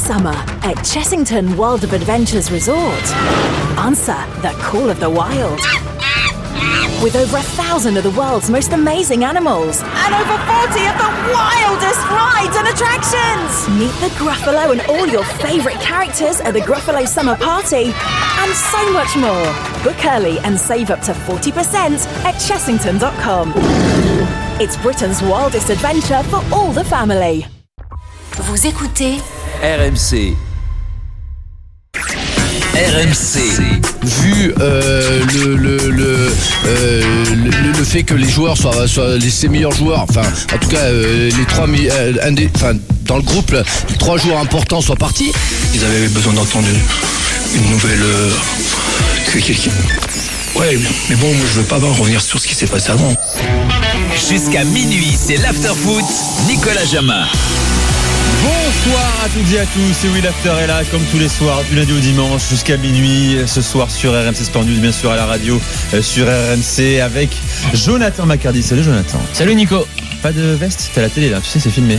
summer at Chessington World of Adventures Resort. Answer the call of the wild. With over 1,000 of the world's most amazing animals and over 40 of the wildest rides and attractions. Meet the Gruffalo and all your favourite characters at the Gruffalo Summer Party and so much more. Book early and save up to 40% at chessington.com. It's Britain's wildest adventure for all the family. Vous écoutez RMC. Vu le fait que les joueurs soient ses meilleurs joueurs, enfin en tout cas les trois dans le groupe les trois joueurs importants soient partis. Ils avaient besoin d'entendre une nouvelle Ouais, mais bon, moi je veux pas revenir sur ce qui s'est passé avant. Jusqu'à minuit, c'est l'after-foot, Nicolas Jamin. Bonsoir à toutes et à tous, c'est Will After est là comme tous les soirs du lundi au dimanche jusqu'à minuit ce soir sur RMC Sport News, bien sûr à la radio sur RMC avec Jonathan Macardy. Salut Jonathan. Salut Nico. Pas de veste, t'as la télé là, tu sais c'est filmé.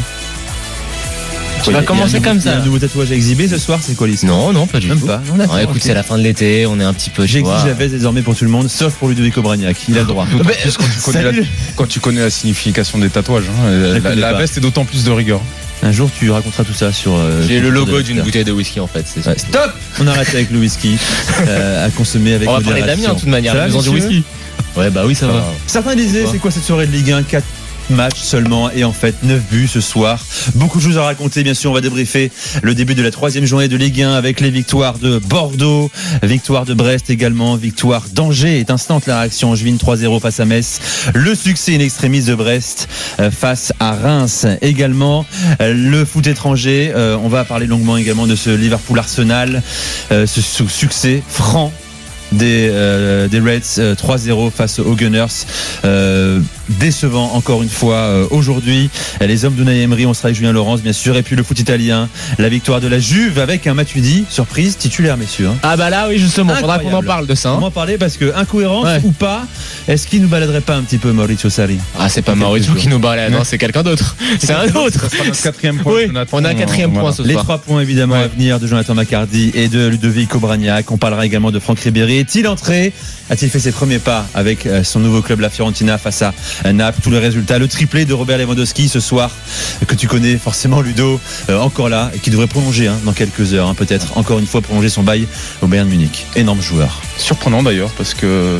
Tu vas commencer comme ça. Il y a un nouveau tatouage à exhiber ce soir, c'est quoi l'histoire? Non, pas du tout. Même pas. Non, écoute, okay. C'est la fin de l'été, on est un petit peu. J'exige la veste désormais pour tout le monde, sauf pour Ludovico Bragnac. Il a le droit. Quand tu connais la signification des tatouages, la veste est d'autant plus de rigueur. Un jour, tu raconteras tout ça sur. J'ai le logo d'une bouteille de whisky en fait. C'est ouais, stop. On arrête avec le whisky à consommer avec. On va parler d'Amiens de toute manière. Ça va, du whisky. Ouais, bah oui, ça va. Certains disaient, c'est quoi cette soirée de Ligue 1? 4 matchs seulement et en fait 9 buts ce soir. Beaucoup de choses à raconter, bien sûr. On va débriefer le début de la 3e journée de Ligue 1 avec les victoires de Bordeaux, victoire de Brest également, victoire d'Angers. Est instante la réaction angevine 3-0 face à Metz. Le succès in extremis de Brest face à Reims également. Le foot étranger, on va parler longuement également de ce Liverpool-Arsenal, ce succès franc des Reds 3-0 face aux Gunners. Décevant encore une fois aujourd'hui. Les hommes d'Unai Emery, on sera avec Julien Laurence bien sûr, et puis le foot italien, la victoire de la Juve avec un Matuidi surprise titulaire, messieurs. Ah bah là oui, justement, faudra qu'on en parle de ça. On va en parler parce que incohérence ou pas, est-ce qu'il nous baladerait pas un petit peu Maurizio Sarri? Ah, c'est pas Maurizio qui nous balade, non, c'est quelqu'un d'autre. C'est un autre. Ça sera notre 4e point. Oui, on a un 4e point ce soir. Les 3 points évidemment à venir de Jonathan Macardy et de Ludovico Bragnac. On parlera également de Franck Ribéry. Est-il entré? A-t-il fait ses premiers pas avec son nouveau club, la Fiorentina, face à Naples? Tous les résultats, le triplé de Robert Lewandowski ce soir, que tu connais forcément Ludo, encore là, et qui devrait prolonger dans quelques heures, peut-être encore une fois prolonger son bail au Bayern Munich. Énorme joueur. Surprenant d'ailleurs, parce que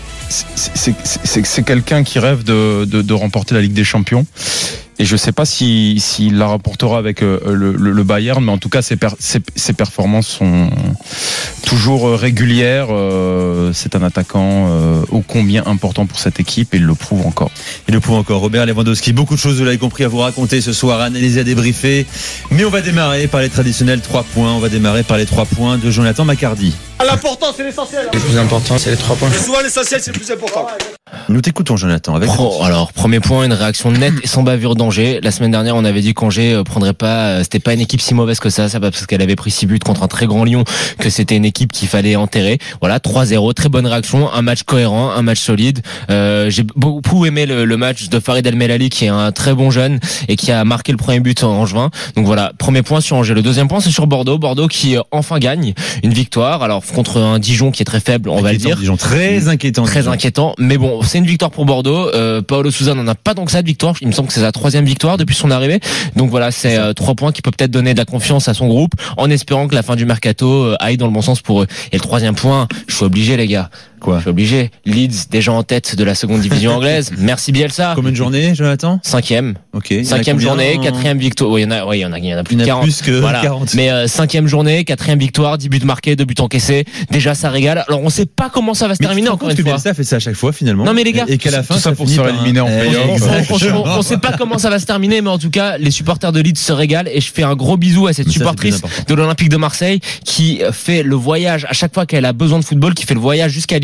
c'est quelqu'un qui rêve de remporter la Ligue des Champions. Et je ne sais pas s'il la rapportera avec le Bayern, mais en tout cas ses performances sont toujours régulières. C'est un attaquant ô combien important pour cette équipe et il le prouve encore. Robert Lewandowski, beaucoup de choses, vous l'avez compris, à vous raconter ce soir, à analyser, à débriefer. Mais on va démarrer par les traditionnels 3 points. On va démarrer par les 3 points de Jonathan Macardy. L'important, c'est l'essentiel. Le plus important, c'est les 3 points. Souvent, l'essentiel, c'est le plus important. Nous t'écoutons, Jonathan. Alors, premier point, une réaction nette et sans bavure d'Angers. La semaine dernière, on avait dit qu'Angers prendrait pas, c'était pas une équipe si mauvaise que ça parce qu'elle avait pris 6 buts contre un très grand Lyon, que c'était une équipe qu'il fallait enterrer. Voilà, 3-0, très bonne réaction, un match cohérent, un match solide. J'ai beaucoup aimé le match de Farid El Melali, qui est un très bon jeune et qui a marqué le premier but en Angevin. Donc voilà, premier point sur Angers. Le deuxième point, c'est sur Bordeaux qui enfin gagne une victoire. Alors contre un Dijon qui est très faible, on va le dire. Dijon très inquiétant. Mais bon, c'est une victoire pour Bordeaux. Paulo Sousa n'en a pas tant que ça de victoire. Il me semble que c'est sa 3e victoire depuis son arrivée. Donc voilà, c'est 3 points qui peut peut-être donner de la confiance à son groupe, en espérant que la fin du mercato aille dans le bon sens pour eux. Et le 3e point, je suis obligé les gars. Quoi? Je suis obligé. Leeds déjà en tête de la 2e division anglaise. Merci Bielsa. Combien de journées, Jonathan? 5e. Ok. 5e journée, 4e victoire. Oui, il y en a plus de 40. Plus que voilà. 40. Mais 5e journée, 4e victoire, 10 buts marqués, 2 buts encaissés. Déjà, ça régale. Alors, on sait pas comment ça va se terminer encore une fois. Bielsa fait ça à chaque fois finalement. Non mais les gars. Et qu'à la fin, tout ça pour se faire éliminer en play-off. On sait pas comment ça va se terminer, mais en tout cas, les supporters de Leeds se régalent et je fais un gros bisou à cette supportrice de l'Olympique de Marseille qui fait le voyage à chaque fois qu'elle a besoin de football, qui fait le voyage jusqu'à Leeds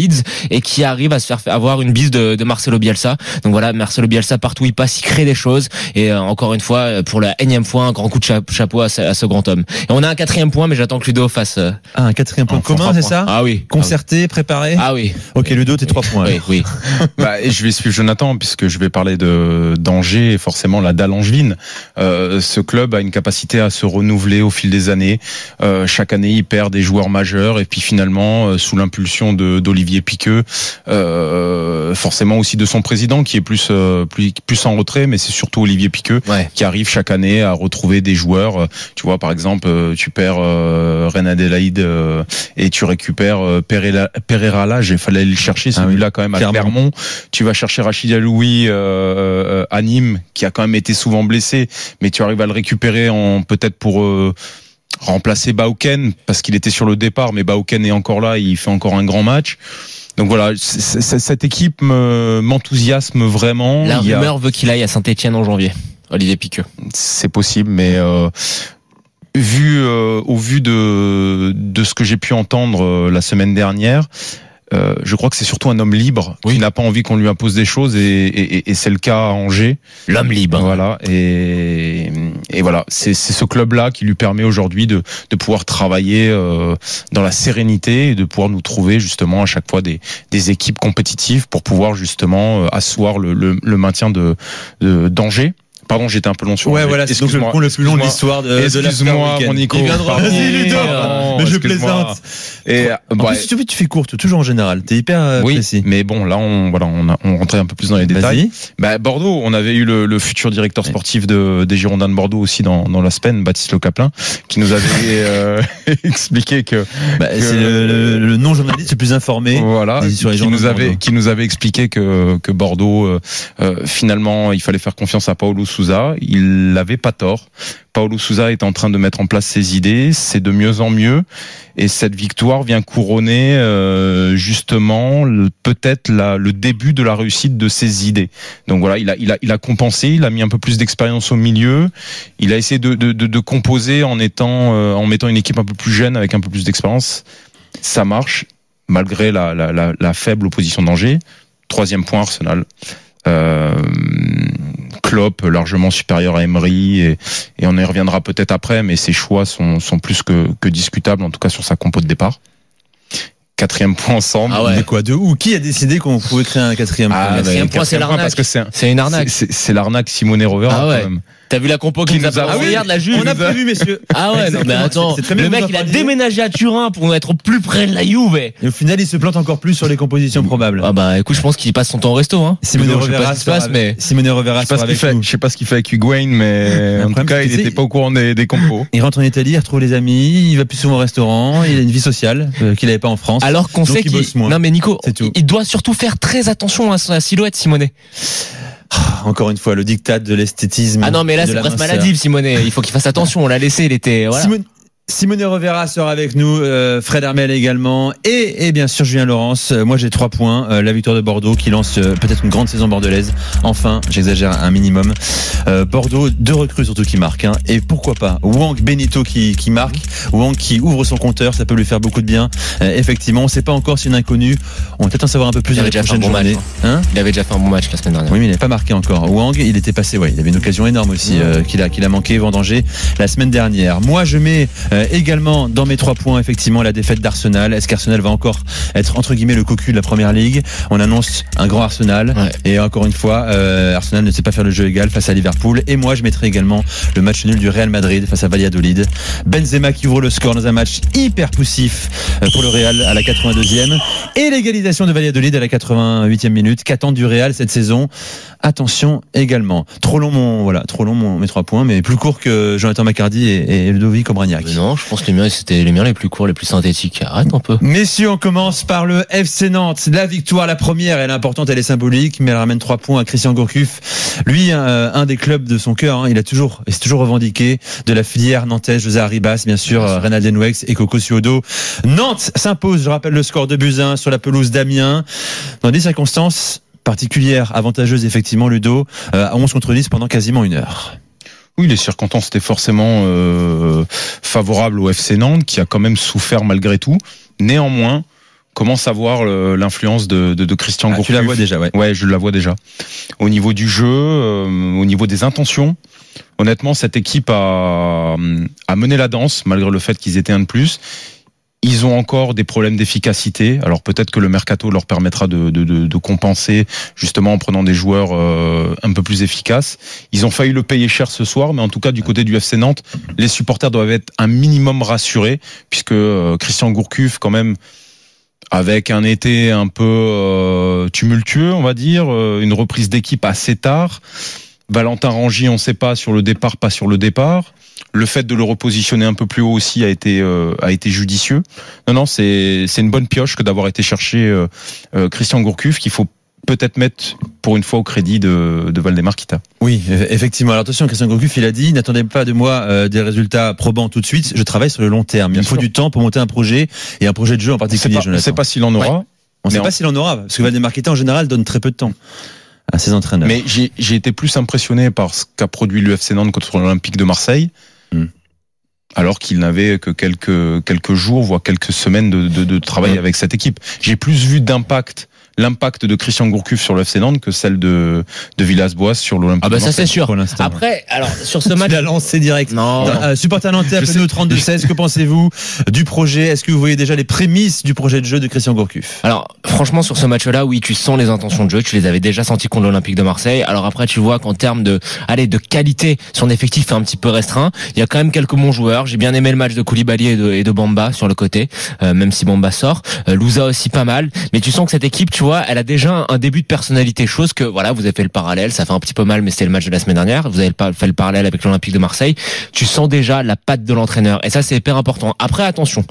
Leeds et qui arrive à se faire avoir une bise de Marcelo Bielsa. Donc voilà, Marcelo Bielsa partout où il passe, il crée des choses et encore une fois, pour la énième fois, un grand coup de chapeau à ce grand homme. Et on a un 4e point, mais j'attends que Ludo fasse un 4e point commun, c'est ça? Ah oui. Concerté, préparé? Ah oui. Ok, Ludo, t'es 3 points. Oui. Et je vais suivre Jonathan puisque je vais parler d'Angers et forcément la dalle angevine. Ce club a une capacité à se renouveler au fil des années. Chaque année, il perd des joueurs majeurs et puis finalement, sous l'impulsion d'Olivier Piqueux, forcément aussi de son président qui est plus en retrait, mais c'est surtout Olivier Piqueux qui arrive chaque année à retrouver des joueurs. Tu vois, par exemple, tu perds Reine Adélaïde et tu récupères Pereira là, il fallait le chercher celui-là quand même à Clermont. Tu vas chercher Rachid Aloui à Nîmes qui a quand même été souvent blessé, mais tu arrives à le récupérer peut-être pour remplacer Bauken parce qu'il était sur le départ, mais Bauken est encore là, il fait encore un grand match. Donc voilà, cette équipe m'enthousiasme vraiment. La rumeur veut qu'il aille à Saint-Etienne en janvier, Olivier Piqueux. C'est possible, mais au vu de ce que j'ai pu entendre la semaine dernière, je crois que c'est surtout un homme libre qui n'a pas envie qu'on lui impose des choses et c'est le cas à Angers. L'homme libre. Voilà, et voilà, c'est ce club-là qui lui permet aujourd'hui de pouvoir travailler dans la sérénité et de pouvoir nous trouver justement à chaque fois des équipes compétitives pour pouvoir justement asseoir le maintien d'Angers. Pardon, j'étais un peu long sur. Ouais, voilà, c'est donc le point le plus long de l'histoire de la Excuse-moi, mon Nico. Vas-y, Ludo. Mais je plaisante. Et en plus, tu fais courte, toujours en général. T'es hyper précis. Mais bon, là, on rentrait un peu plus dans les détails. Bordeaux, on avait eu le futur directeur sportif des Girondins de Bordeaux aussi dans la semaine, Baptiste Le Caplin, qui nous avait expliqué que c'est le non-journaliste le plus informé. Voilà, qui nous avait expliqué que Bordeaux, finalement, il fallait faire confiance à Paulo Sousa. Il n'avait pas tort. Paulo Sousa est en train de mettre en place ses idées, c'est de mieux en mieux, et cette victoire vient couronner justement peut-être le début de la réussite de ses idées. Donc voilà, il a compensé, il a mis un peu plus d'expérience au milieu, il a essayé de composer en mettant une équipe un peu plus jeune avec un peu plus d'expérience. Ça marche malgré la faible opposition d'Angers. 3e point, Arsenal. Klopp largement supérieur à Emery et on y reviendra peut-être après, mais ses choix sont plus que discutables, en tout cas sur sa compo de départ. 4e point ensemble. Ah ouais. Mais quoi, de où? Qui a décidé qu'on pouvait créer un 4e point? 4e point, c'est l'arnaque. Parce que c'est une arnaque. C'est l'arnaque Simone Rovera. Ah ouais. Quand même. T'as vu la compo qui nous a prévu hier de la Juve? On a prévu, messieurs. Ah ouais, non, mais attends. Le mec, il a déménagé à Turin pour être plus près de la Juve. Et au final, il se plante encore plus sur les compositions probables. Ah bah, écoute, je pense qu'il passe son temps au resto, hein. Simone Rovera sera avec nous. Je sais pas ce qu'il fait avec Higuain, mais en tout cas, il était pas au courant des compos. Il rentre en Italie, il retrouve les amis, il va plus souvent au restaurant, il a une vie sociale qu'il avait pas en France. Alors qu'on sait qu'il bosse moins. Non mais Nico, il doit surtout faire très attention à sa silhouette, Simone. Encore une fois, le dictat de l'esthétisme. Ah non, mais là, c'est presque maladif, Simone. Il faut qu'il fasse attention. On l'a laissé, il était. Voilà. Simone Rovera sera avec nous, Fred Hermel également, et bien sûr Julien Laurence. Moi j'ai 3 points, la victoire de Bordeaux qui lance peut-être une grande saison bordelaise. Enfin, j'exagère un minimum. Bordeaux, 2 recrues surtout qui marquent, hein. Et pourquoi pas Wang Benito qui marque, Wang qui ouvre son compteur, ça peut lui faire beaucoup de bien. Effectivement, on ne sait pas encore si une inconnue. On va peut-être en savoir un peu plus dans les prochaines journées. Il avait déjà fait un bon match la semaine dernière. Oui, mais il n'avait pas marqué encore. Wang, il était passé, il avait une occasion énorme aussi qu'il a manqué vendangé la semaine dernière. Moi, je mets également dans mes 3 points effectivement la défaite d'Arsenal. Est-ce qu'Arsenal va encore être entre guillemets le cocu de la première ligue? On annonce un grand Arsenal et encore une fois Arsenal ne sait pas faire le jeu égal face à Liverpool. Et moi je mettrai également le match nul du Real Madrid face à Valladolid. Benzema qui ouvre le score dans un match hyper poussif pour le Real à la 82e et l'égalisation de Valladolid à la 88e minute. Qu'attend du Real cette saison? Attention également. Trop long mes 3 points, mais plus court que Jonathan Maccardy et Ludovic Obraniak. Non, je pense que les miens c'était les miens les plus courts, les plus synthétiques. Arrête un peu. Messieurs, on commence par le FC Nantes. La victoire, la première, elle est importante, elle est symbolique, mais elle ramène 3 points à Christian Gourcuff. Lui, un des clubs de son cœur, hein, il s'est toujours revendiqué de la filière nantaise. José Arribas, bien sûr, Reynald Denouex et Coco Suodo. Nantes s'impose, je rappelle le score de Buzyn sur la pelouse d'Amiens. Dans des circonstances particulière, avantageuse effectivement, Ludo, à 11 contre 10 pendant quasiment 1 heure. Oui, les circonstances étaient forcément favorables au FC Nantes, qui a quand même souffert malgré tout. Néanmoins, commence à voir l'influence de Christian Gourcuff. Tu la vois déjà, ouais. Ouais, je la vois déjà. Au niveau du jeu, au niveau des intentions, honnêtement, cette équipe a mené la danse, malgré le fait qu'ils étaient un de plus. Ils ont encore des problèmes d'efficacité. Alors peut-être que le mercato leur permettra de compenser, justement en prenant des joueurs un peu plus efficaces. Ils ont failli le payer cher ce soir, mais en tout cas du côté du FC Nantes, les supporters doivent être un minimum rassurés, puisque Christian Gourcuff, quand même, avec un été un peu tumultueux, on va dire, une reprise d'équipe assez tard. Valentin Rangy, on ne sait pas sur le départ, pas sur le départ. Le fait de le repositionner un peu plus haut aussi a été judicieux. Non, c'est une bonne pioche que d'avoir été chercher Christian Gourcuff, qu'il faut peut-être mettre pour une fois au crédit de Waldemar Kita. Oui, effectivement. Alors attention, Christian Gourcuff, il a dit, n'attendez pas de moi des résultats probants tout de suite. Je travaille sur le long terme. Il me faut du temps pour monter un projet et un projet de jeu en particulier. On ne sait pas s'il en aura. Ouais. On ne sait pas s'il en aura, parce que Waldemar Kita en général donne très peu de temps à ses entraîneurs. Mais j'ai été plus impressionné par ce qu'a produit l'UFC Nantes contre l'Olympique de Marseille. Alors qu'il n'avait que quelques jours, voire quelques semaines de travail avec cette équipe. J'ai plus vu l'impact de Christian Gourcuff sur le FC Nantes que celle de Villas-Boas sur l'Olympique. Ah bah de Marseille. ça c'est sûr. Après, alors sur ce match, il a lancé direct. Non. Supporter nantais, appelez-nous 32-16. Que pensez-vous du projet? Est-ce que vous voyez déjà les prémices du projet de jeu de Christian Gourcuff? Alors franchement sur ce match-là, oui, tu sens les intentions de jeu. Tu les avais déjà senties contre l'Olympique de Marseille. Alors après, tu vois qu'en termes de qualité, son effectif est un petit peu restreint. Il y a quand même quelques bons joueurs. J'ai bien aimé le match de Koulibaly et de Bamba sur le côté, même si Bamba sort. Louza aussi pas mal. Mais tu sens que cette équipe, tu vois, elle a déjà un début de personnalité, chose que voilà, vous avez fait le parallèle, ça fait un petit peu mal, mais c'était le match de la semaine dernière. Vous avez fait le parallèle avec l'Olympique de Marseille. Tu sens déjà la patte de l'entraîneur, et ça c'est hyper important. Après, attention.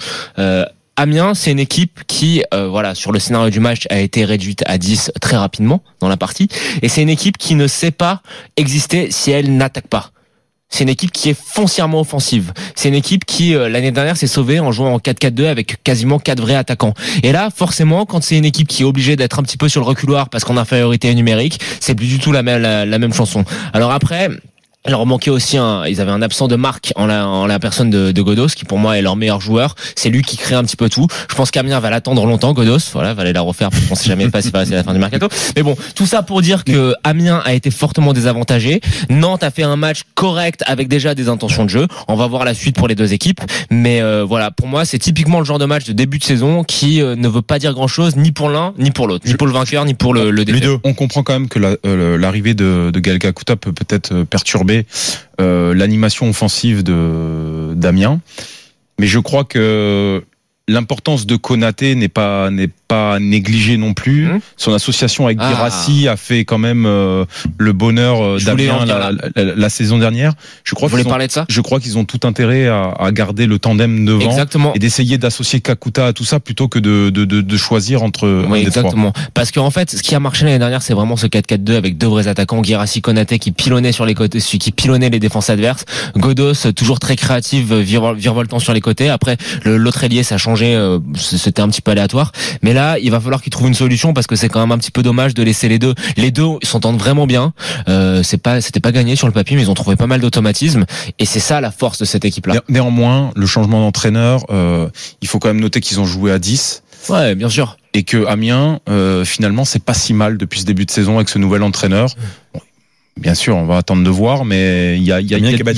Amiens, c'est une équipe qui, sur le scénario du match, a été réduite à 10 très rapidement dans la partie, et c'est une équipe qui ne sait pas exister si elle n'attaque pas. C'est une équipe qui est foncièrement offensive. C'est une équipe qui, l'année dernière, s'est sauvée en jouant en 4-4-2 avec quasiment 4 vrais attaquants. Et là, forcément, quand c'est une équipe qui est obligée d'être un petit peu sur le reculoir parce qu'en infériorité numérique, c'est plus du tout la même chanson. Alors après, il leur manquait aussi ils avaient un absent de marque en la personne de Godos, qui pour moi est leur meilleur joueur. C'est lui qui crée un petit peu tout. Je pense qu'Amiens va l'attendre longtemps, Godos. Voilà, va aller la refaire parce qu'on sait jamais pas si c'est la fin du mercato. Mais bon, tout ça pour dire que Amiens a été fortement désavantagé. Nantes a fait un match correct avec déjà des intentions de jeu. On va voir la suite pour les deux équipes. Mais voilà, pour moi, c'est typiquement le genre de match de début de saison qui ne veut pas dire grand chose, ni pour l'un, ni pour l'autre. Ni pour le vainqueur, ni pour le défaillant. On comprend quand même que l'arrivée de Gaël Kakuta peut peut-être perturber l'animation offensive d'Amiens, mais je crois que l'importance de Konaté n'est pas négligée non plus. Son association avec Guirassy a fait quand même le bonheur d'Amiens la saison dernière. Je crois qu'ils ont tout intérêt à garder le tandem devant. Exactement. Et d'essayer d'associer Kakuta à tout ça plutôt que de choisir entre oui, des exactement. trois. Parce qu'en fait, ce qui a marché l'année dernière, c'est vraiment ce 4-4-2 avec deux vrais attaquants, Guirassy, Konaté, qui pilonnaient sur les côtés, qui pilonnaient les défenses adverses. Godos, toujours très créatif, virevoltant sur les côtés. Après, l'autre ailier, ça a changé, c'était un petit peu aléatoire. Mais là, il va falloir qu'ils trouvent une solution parce que c'est quand même un petit peu dommage de laisser les deux. Les deux s'entendent vraiment bien. C'était pas gagné sur le papier, mais ils ont trouvé pas mal d'automatismes. Et c'est ça la force de cette équipe-là. Néanmoins, le changement d'entraîneur, il faut quand même noter qu'ils ont joué à 10. Ouais, bien sûr. Et que Amiens, finalement, c'est pas si mal depuis ce début de saison avec ce nouvel entraîneur. Bon, bien sûr, on va attendre de voir, mais il y a du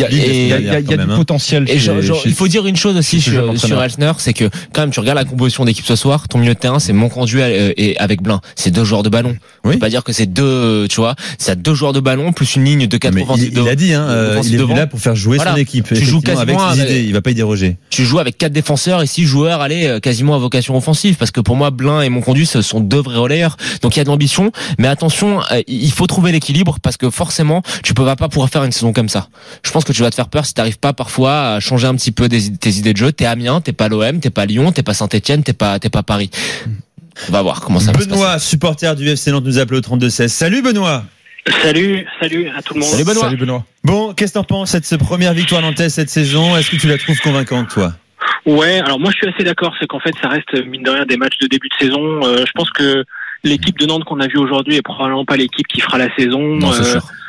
potentiel. Et il faut dire une chose aussi sur Elsner, c'est que quand même tu regardes la composition d'équipe ce soir, ton milieu de terrain c'est Monconduit et avec Blin, c'est deux joueurs de ballon. On peut pas dire que c'est deux, tu vois, c'est deux joueurs de ballon plus une ligne de 4 offensifs. Il a dit, il est là pour faire jouer son équipe. Tu joues quasiment avec ses idées, il va pas y déroger. Tu joues avec 4 défenseurs et 6 joueurs, quasiment à vocation offensive, parce que pour moi Blin et Monconduit ce sont deux vrais relayeurs. Donc il y a de l'ambition, mais attention, il faut trouver l'équilibre parce que forcément, tu peux pas pouvoir faire une saison comme ça. Je pense que tu vas te faire peur si t'arrives pas parfois à changer un petit peu tes idées de jeu. T'es Amiens, t'es pas l'OM, t'es pas Lyon, t'es pas Saint-Etienne, t'es pas Paris. On va voir comment ça va se passer. Benoît, supporter du FC Nantes, nous appelle au 32-16. Salut Benoît. Salut à tout le monde. Salut Benoît. Bon, qu'est-ce que t'en penses de cette première victoire nantaise cette saison? Est-ce que tu la trouves convaincante, toi? Ouais, alors moi je suis assez d'accord, c'est qu'en fait ça reste mine de rien des matchs de début de saison. Je pense que l'équipe de Nantes qu'on a vue aujourd'hui est probablement pas l'équipe qui fera la saison. Non, c'est sûr.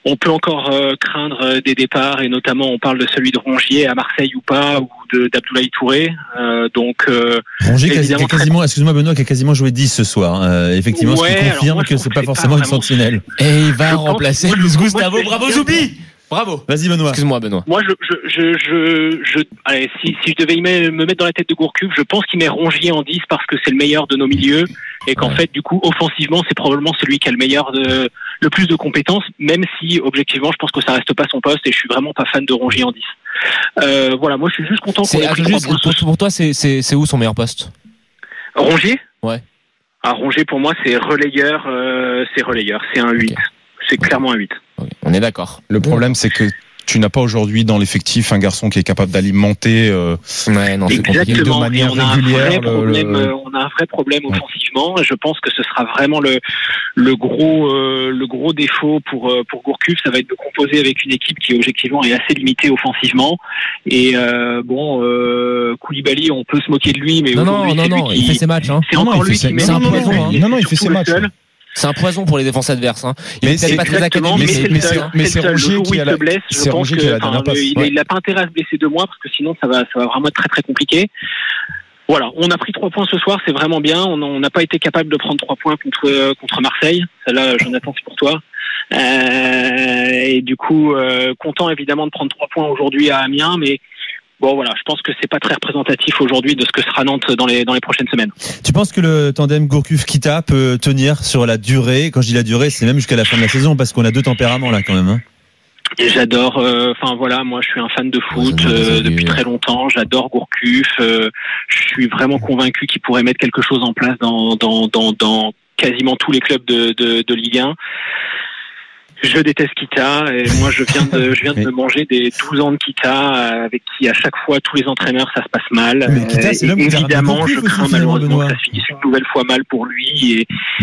On peut encore craindre des départs, et notamment on parle de celui de Rongier à Marseille ou pas, ou d'Abdoulaye Touré. Rongier qui a quasiment, excuse-moi Benoît, qui a quasiment joué 10 ce soir. Effectivement, ce qui confirme que c'est pas forcément une sentinelle. Et il va remplacer Luis Gustavo. Bravo Zoubi. Bravo. Vas-y Benoît. Excuse-moi Benoît. Moi, allez, si je devais me mettre dans la tête de Gourcuff, je pense qu'il met Rongier en 10 parce que c'est le meilleur de nos milieux et qu'en fait, du coup, offensivement, c'est probablement celui qui a le plus de compétences, même si, objectivement, je pense que ça reste pas son poste et je suis vraiment pas fan de Rongier en 10. Voilà, moi, je suis juste content qu'on ait pris 3 points. Pour toi, c'est où son meilleur poste? Rongier? Ouais. Rongier, pour moi, c'est relayeur, c'est un 8. Okay. C'est clairement un 8. Okay. On est d'accord. Le problème, c'est que tu n'as pas aujourd'hui dans l'effectif un garçon qui est capable d'alimenter exactement. De manière régulière. On a un vrai problème offensivement. Je pense que ce sera vraiment le gros défaut pour Gourcuff. Ça va être de composer avec une équipe qui objectivement est assez limitée offensivement. Et Koulibaly, on peut se moquer de lui, mais non, il fait ses matchs. Hein. C'est encore lui qui met un poison. Non, il fait ses matchs. C'est un poison pour les défenses adverses. Hein. Mais c'est pas très académique. Mais c'est Rongier qui a la dernière passe. Il n'a pas intérêt à se blesser 2 mois parce que sinon ça va vraiment être très très compliqué. Voilà, on a pris 3 points ce soir, c'est vraiment bien. On n'a pas été capable de prendre 3 points contre Marseille. Celle-là, Jonathan, c'est pour toi. Et du coup, content évidemment de prendre 3 points aujourd'hui à Amiens, mais bon voilà, je pense que c'est pas très représentatif aujourd'hui de ce que sera Nantes dans les prochaines semaines. Tu penses que le tandem Gourcuff-Kita peut tenir sur la durée? Quand je dis la durée, c'est même jusqu'à la fin de la saison parce qu'on a 2 tempéraments là quand même. Hein. Et j'adore. Moi je suis un fan de foot depuis très longtemps. J'adore Gourcuff. Je suis vraiment convaincu qu'il pourrait mettre quelque chose en place dans quasiment tous les clubs de Ligue 1. Je déteste Kita et moi je viens de me manger des 12 ans de Kita avec qui à chaque fois tous les entraîneurs ça se passe mal. Mais Kita, c'est évidemment je crains malheureusement que ça se finisse une nouvelle fois mal pour lui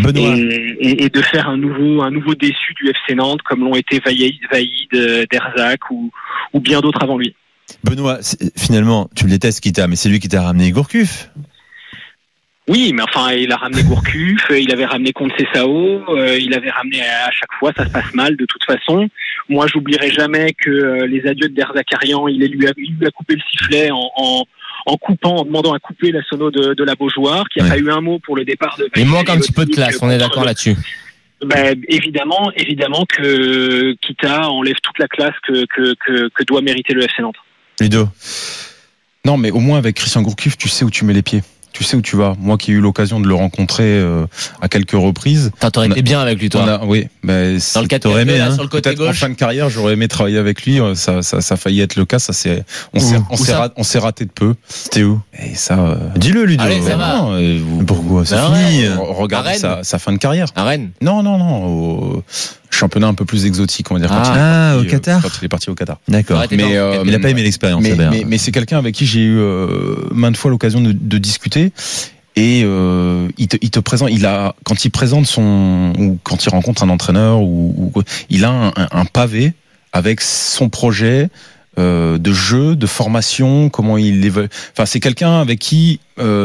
et de faire un nouveau déçu du FC Nantes comme l'ont été Vaïd, Derzac ou bien d'autres avant lui. Benoît, finalement tu le détestes Kita, mais c'est lui qui t'a ramené Gourcuff. Oui, mais enfin, il a ramené Gourcuff, il avait ramené Conceição, il avait ramené à chaque fois, ça se passe mal de toute façon. Moi, j'oublierai jamais que les adieux de Derzakarian, il lui a coupé le sifflet en demandant à couper la sono de la Beaujoire, qui a pas eu un mot pour le départ de. Il manque un petit peu de classe, on est d'accord là-dessus. Évidemment que Kita enlève toute la classe que doit mériter le FC Nantes. Ludo. Non, mais au moins avec Christian Gourcuff, tu sais où tu mets les pieds. Tu sais où tu vas. Moi qui ai eu l'occasion de le rencontrer à quelques reprises. T'aurais été bien avec lui, toi. Oui, mais dans le 4 sur le côté gauche. En fin de carrière, j'aurais aimé travailler avec lui. Ça a failli être le cas. On s'est raté de peu. C'était où? Et ça. Dis-le, Ludo. Allez, ça va. Pourquoi? C'est fini. Regardez sa fin de carrière. À Rennes. Non. Au championnat un peu plus exotique, on va dire. Au Qatar. Quand il est parti au Qatar. D'accord. Mais il n'a pas aimé l'expérience. Mais c'est quelqu'un avec qui j'ai eu maintes fois l'occasion de discuter. Et il te présente, quand il présente ou quand il rencontre un entraîneur il a un pavé avec son projet de jeu, de formation, comment il évolue. Enfin, c'est quelqu'un avec qui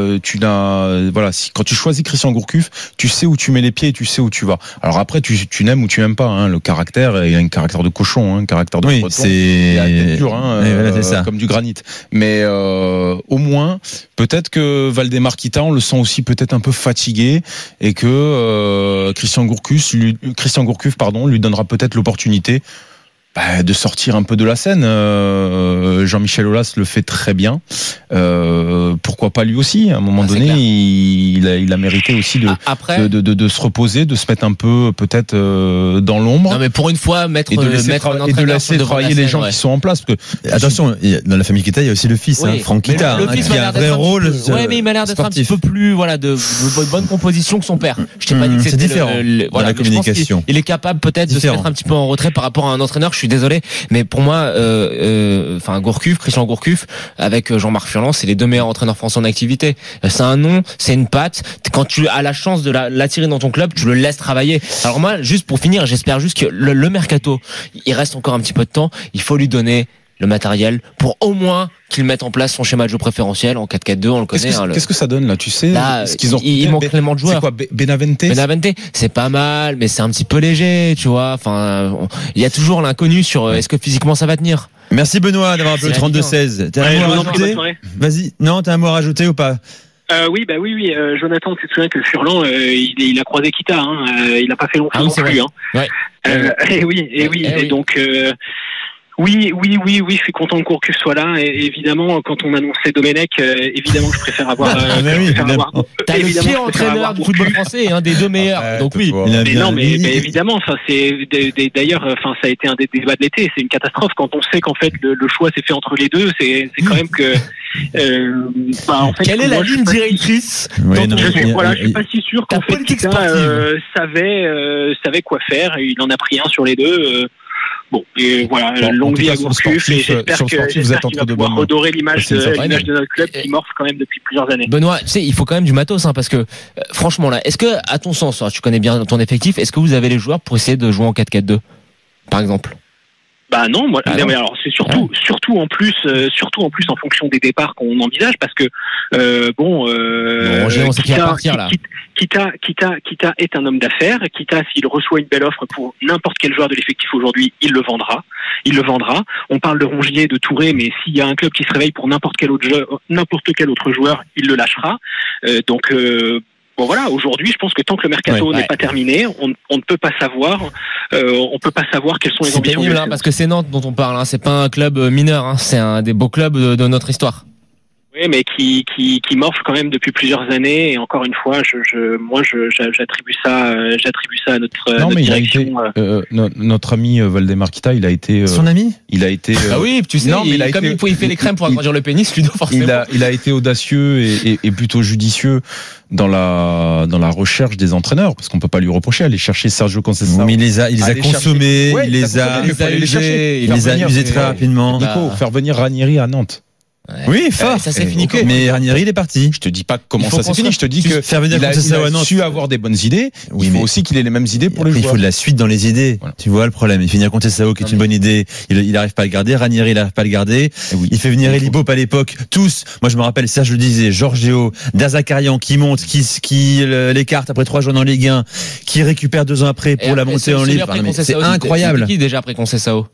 quand tu choisis Christian Gourcuff, tu sais où tu mets les pieds et tu sais où tu vas. Alors après, tu n'aimes ou tu n'aimes pas. Hein, le caractère, il a un caractère de cochon, un caractère de breton. C'est dur, c'est ça. Comme du granit. Mais au moins, peut-être que Valdemar Kita, on le sent aussi peut-être un peu fatigué et que Christian Gourcuff, lui donnera peut-être l'opportunité de sortir un peu de la scène. Jean-Michel Aulas le fait très bien. Pourquoi pas lui aussi? À un moment donné, il a mérité aussi de se reposer, de se mettre un peu peut-être dans l'ombre. Non, mais pour une fois, mettre et de laisser travailler les gens qui sont en place. Parce que attention, dans la famille Kita, il y a aussi le fils, Franck Kita, qui a un vrai rôle. Mais il m'a l'air d'être un petit peu plus, de bonne composition que son père. Je t'ai pas dit que c'était différent. La communication. Il est capable peut-être de se mettre un petit peu en retrait par rapport à un entraîneur. Je suis désolé, mais pour moi, Christian Gourcuff, avec Jean-Marc Furlan, c'est les 2 meilleurs entraîneurs français en activité. C'est un nom, c'est une patte. Quand tu as la chance de l'attirer dans ton club, tu le laisses travailler. Alors moi, juste pour finir, j'espère juste que le mercato, il reste encore un petit peu de temps. Il faut lui donner le matériel pour au moins qu'il mette en place son schéma de jeu préférentiel en 4-4-2, on le connaît. Qu'est-ce que ça donne là, tu sais? Là, ce qu'ils ont il manque tellement de joueurs. C'est quoi, Benavente, c'est pas mal, mais c'est un petit peu léger, tu vois. Enfin, il y a toujours l'inconnu sur est-ce que physiquement ça va tenir. Merci Benoît d'avoir appelé le 32-16. T'as un mot à rajouter? Vas-y. Non, t'as un mot à rajouter ou pas? Oui. Jonathan, tu te souviens que Furlan, il a croisé Kita, hein. Il a pas fait long feu non plus, hein. Ouais. Et donc, oui, je suis content que Gourcuff soit là. Et évidemment, quand on annonçait Domenech, évidemment que je préfère avoir. T'as le pire entraîneur du football français, un des deux meilleurs. Donc oui. Mais évidemment, enfin d'ailleurs, ça a été un des débats de l'été. C'est une catastrophe quand on sait qu'en fait le choix s'est fait entre les deux. C'est quand même que. En fait, quelle est la ligne directrice? Je suis pas si sûr qu'en fait Kita savait quoi faire. Il en a pris un sur les deux. Longue vie à Gourcuff, et j'espère qu'il va pouvoir redorer l'image de notre club qui morphe quand même depuis plusieurs années. Benoît, tu sais, il faut quand même du matos, hein, parce que franchement là, est-ce que, à ton sens, tu connais bien ton effectif, est-ce que vous avez les joueurs pour essayer de jouer en 4-4-2, par exemple? Bah non, moi. Mais alors c'est surtout en plus en fonction des départs qu'on envisage, parce que Kita est un homme d'affaires. Kita, s'il reçoit une belle offre pour n'importe quel joueur de l'effectif aujourd'hui, il le vendra. On parle de Rongier, de Touré, mais s'il y a un club qui se réveille pour n'importe quel autre joueur, il le lâchera. Aujourd'hui, je pense que tant que le mercato n'est pas terminé, on ne peut pas savoir, quelles sont les ambitions. C'est pénible, parce que c'est Nantes dont on parle, hein. C'est pas un club mineur, hein. C'est un des beaux clubs de notre histoire. Oui, mais qui morfle quand même depuis plusieurs années. Et encore une fois, j'attribue ça à notre direction. Notre ami Valdemar Kita, il a été son ami. Il a été. Ah oui, tu sais. Il fait les crèmes pour agrandir le pénis, Ludo, forcément. Il a été audacieux et plutôt judicieux dans la recherche des entraîneurs, parce qu'on peut pas lui reprocher aller chercher Sergio Conceição. Mais il les a consommés, il les a usés très rapidement. Nico, faire venir Ranieri à Nantes. Oui, fort. Ça s'est fini. Mais Ranieri, il est parti. Je te dis pas comment ça s'est fini. Je te dis que faire venir Conceição à Nantes, su avoir des bonnes idées. Il faut aussi qu'il ait les mêmes idées pour les joueurs. Il faut de la suite dans les idées. Voilà. Tu vois le problème. Il fait venir Conceição, qui est une bonne idée. Il arrive pas à le garder. Ranieri, il arrive pas à le garder. Il fait venir Eli Bopp à l'époque. Tous. Moi, je me rappelle, Serge le disait, Giorgio, Derzakarian qui monte, qui l'écarte après 3 jours en Ligue 1, qui récupère 2 ans après pour la montée en Ligue. C'est incroyable. C'était qui déjà après Conceição?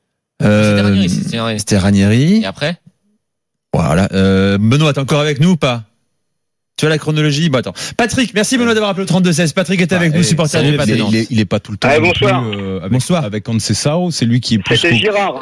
C'était Ranieri. Et après? Voilà. Benoît, t'es encore avec nous ou pas? Tu as la chronologie? Attends. Patrick, merci Benoît d'avoir appelé le 32-16. Patrick est avec nous, supporter du FC. Il est pas tout le temps. Bonsoir. Avec Conceição, c'est lui qui est plus. C'était Girard.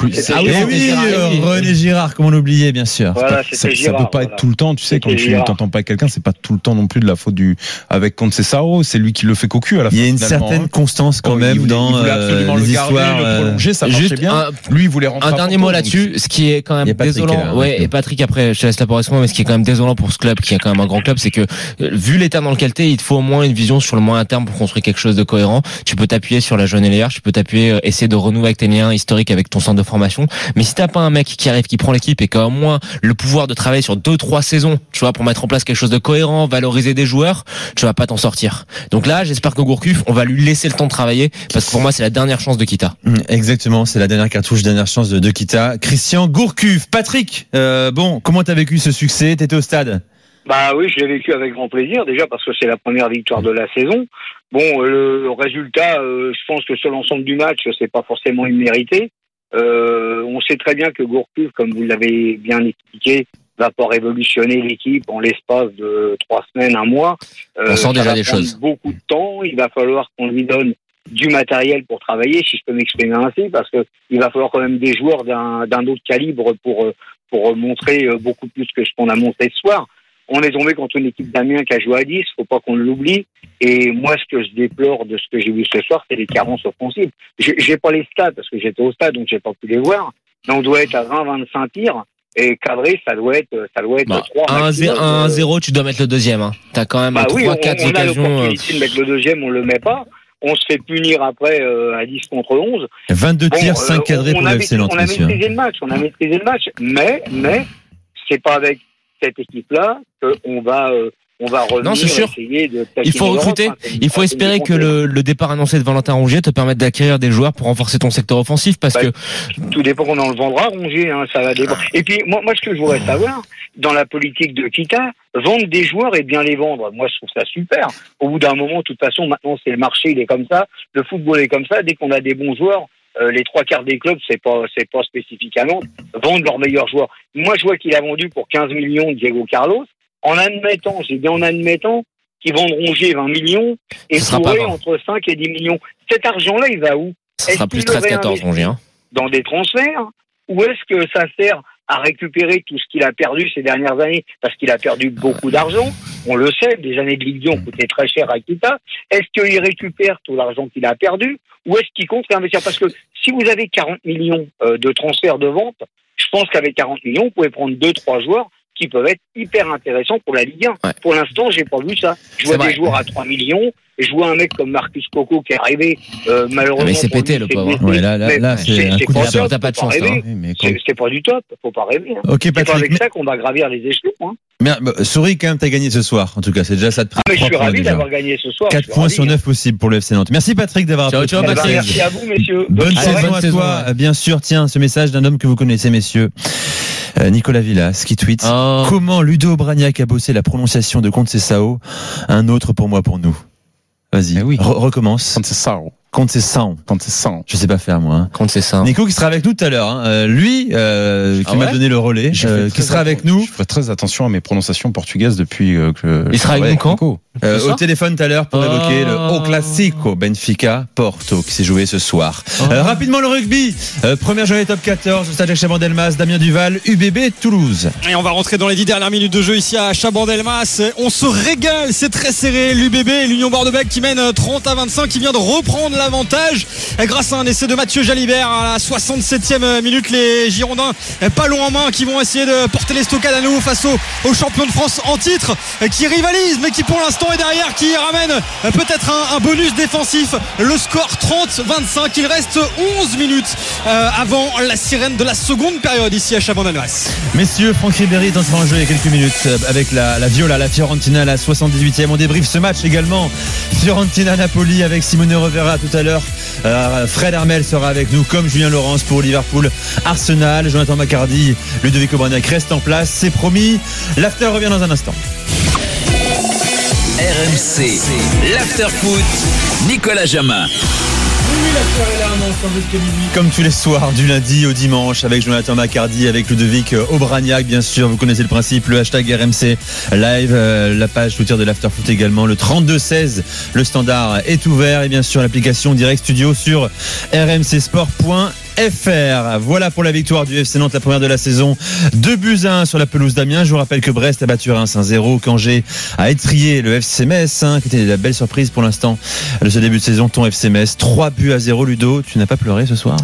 René Girard, comment l'oublier, bien sûr. Voilà, ça peut pas être tout le temps, tu sais, quand tu t'entends pas avec quelqu'un, c'est pas tout le temps non plus de la faute avec Conceição, c'est lui qui le fait cocu à la fin. Il y a une certaine constance quand même dans les histoires. Ça marchait bien. Lui, il voulait rentrer. Un dernier mot là-dessus, ce qui est quand même désolant. Ouais, et Patrick, après, je te laisse la parole, mais ce qui est quand même désolant pour ce club, qui est quand même un grand club, c'est que vu l'état dans lequel t'es, il te faut au moins une vision sur le moyen terme pour construire quelque chose de cohérent. Tu peux t'appuyer sur la jeune LR, tu peux t'appuyer, essayer de renouer avec tes liens historiques avec ton centre de formation. Mais si t'as pas un mec qui arrive, qui prend l'équipe et qui a au moins le pouvoir de travailler sur 2-3 saisons, tu vois, pour mettre en place quelque chose de cohérent, valoriser des joueurs, tu vas pas t'en sortir. Donc là, j'espère que Gourcuff, on va lui laisser le temps de travailler, parce que pour moi, c'est la dernière chance de Kita. Exactement, c'est la dernière cartouche, dernière chance de Kita. Christian Gourcuff. Patrick, comment t'as vécu ce succès? T'étais au stade? Bah oui, je l'ai vécu avec grand plaisir, déjà parce que c'est la première victoire de la saison. Bon, le résultat, je pense que sur l'ensemble du match, c'est pas forcément immérité. On sait très bien que Gourcuff, comme vous l'avez bien expliqué, va pas révolutionner l'équipe en l'espace de 3 semaines, 1 mois. On sent déjà des choses. Beaucoup de temps. Il va falloir qu'on lui donne du matériel pour travailler, si je peux m'exprimer ainsi, parce que il va falloir quand même des joueurs d'un autre calibre pour montrer beaucoup plus que ce qu'on a montré ce soir. On est tombé contre une équipe d'Amiens qui a joué à 10, faut pas qu'on l'oublie. Et moi, ce que je déplore de ce que j'ai vu ce soir, c'est les carences offensives. J'ai pas les stats, parce que j'étais au stade, donc j'ai pas pu les voir. Mais on doit être à 20-25 tirs. Et cadré, ça doit être 3. 1-0, tu dois mettre le deuxième, hein. T'as quand même 3-4 occasions. On a l'opportunité de mettre le deuxième, on le met pas. On se fait punir après à 10 contre 11. 22 tirs, 5 cadrés pour le FC Nantes. On a maîtrisé le match, mais c'est pas avec cette équipe-là qu'on va on va revenir essayer de il faut recruter. Il faut espérer que le départ annoncé de Valentin Rongier te permette d'acquérir des joueurs pour renforcer ton secteur offensif, parce que tout dépend qu'on en le vendra, Rongier, ça va dépendre. Et puis moi ce que je voudrais savoir, dans la politique de Kita, vendre des joueurs et bien les vendre. Moi je trouve ça super. Au bout d'un moment, de toute façon, maintenant c'est le marché, il est comme ça, le football est comme ça. Dès qu'on a des bons joueurs, les 3/4 des clubs, c'est pas spécifiquement vendre leurs meilleurs joueurs. Moi, je vois qu'il a vendu pour 15 millions Diego Carlos, en admettant qu'ils vendront Rongier 20 millions et Touré entre 5 et 10 millions. Cet argent-là, il va où? Ça sera plus 13-14 Rongier. Dans des transferts? Ou est-ce que ça sert à récupérer tout ce qu'il a perdu ces dernières années? Parce qu'il a perdu beaucoup d'argent. On le sait, des années de Ligue 1 ont coûté très cher à Kita. Est-ce qu'il récupère tout l'argent qu'il a perdu? Ou est-ce qu'il compte réinvestir? Parce que si vous avez 40 millions de transferts de vente, je pense qu'avec 40 millions, vous pouvez prendre 2-3 joueurs qui peuvent être hyper intéressants pour la Ligue 1. Ouais. Pour l'instant, j'ai pas vu ça. Je vois des joueurs à 3 millions, et je vois un mec comme Marcus Coco qui est arrivé, malheureusement. Mais c'est pété, le pauvre. Ouais, là, c'est un coup de top. T'as pas de chance, hein. C'est pas du top. Faut pas rêver, hein. Ok, Patrick. C'est pas avec ça qu'on va gravir les échelons, hein. Mais, souris, quand même, t'as gagné ce soir. En tout cas, c'est déjà ça de prix. Mais je suis ravi d'avoir gagné ce soir. 4 points sur 9 possibles pour le FC Nantes. Merci, Patrick, d'avoir appelé. Ciao, Patrick. Merci à vous, messieurs. Bonne saison à toi. Bien sûr, tiens, ce message d'un homme que vous connaissez, messieurs. Nicolas Villas qui tweet comment Ludo Bragnac a bossé la prononciation de Conceição, un autre pour moi, pour nous. Vas-y, recommence. Conceição. Je sais pas faire, moi. Hein. Conceição. Nico qui sera avec nous tout à l'heure. Hein. Lui, qui m'a donné le relais, qui sera avec nous. Je ferai très attention à mes prononciations portugaises depuis que. Il sera avec nous quand au téléphone tout à l'heure pour évoquer le O Clásico Benfica Porto qui s'est joué ce soir. Rapidement le rugby. Première journée top 14 au stade Chabandelmas, Damien Duval, UBB Toulouse. Et on va rentrer dans les 10 dernières minutes de jeu ici à Chabandelmas. On se régale, c'est très serré. L'UBB et l'Union Bordeaux-Bègles qui mène 30-25, qui vient de reprendre l'avantage grâce à un essai de Mathieu Jalibert à la 67e minute. Les Girondins ballon en main qui vont essayer de porter les stockades à nouveau face aux champions de France en titre qui rivalisent mais qui pour l'instant est derrière, qui ramène peut-être un bonus défensif. Le score 30-25, il reste 11 minutes avant la sirène de la seconde période ici à Chabandelmas. Messieurs, Franck Ribéry est entré en jeu il y a quelques minutes avec la Viola, la Fiorentina, la 78e. On débriefe ce match également. Fiorentina-Napoli avec Simone Rovera tout à l'heure. Fred Hermel sera avec nous comme Julien Laurence pour Liverpool Arsenal. Jonathan Macardy, Ludovic Bragnac reste en place, c'est promis. L'after revient dans un instant. RMC, l'after-foot, Nicolas Jamin. Comme tous les soirs, du lundi au dimanche, avec Jonathan Macardy, avec Ludovic Obraniak, bien sûr, vous connaissez le principe, le hashtag RMC Live, la page Twitter de l'Afterfoot également, le 32-16, le standard est ouvert, et bien sûr l'application Direct Studio sur rmcsport.fr. Voilà pour la victoire du FC Nantes, la première de la saison. 2-1 sur la pelouse d'Amiens. Je vous rappelle que Brest a battu Reims 1-0. Qu'Angers a étrié le FC Metz, qui était la belle surprise pour l'instant de ce début de saison. Ton FC Metz, 3-0. Ludo, tu n'as pas pleuré ce soir?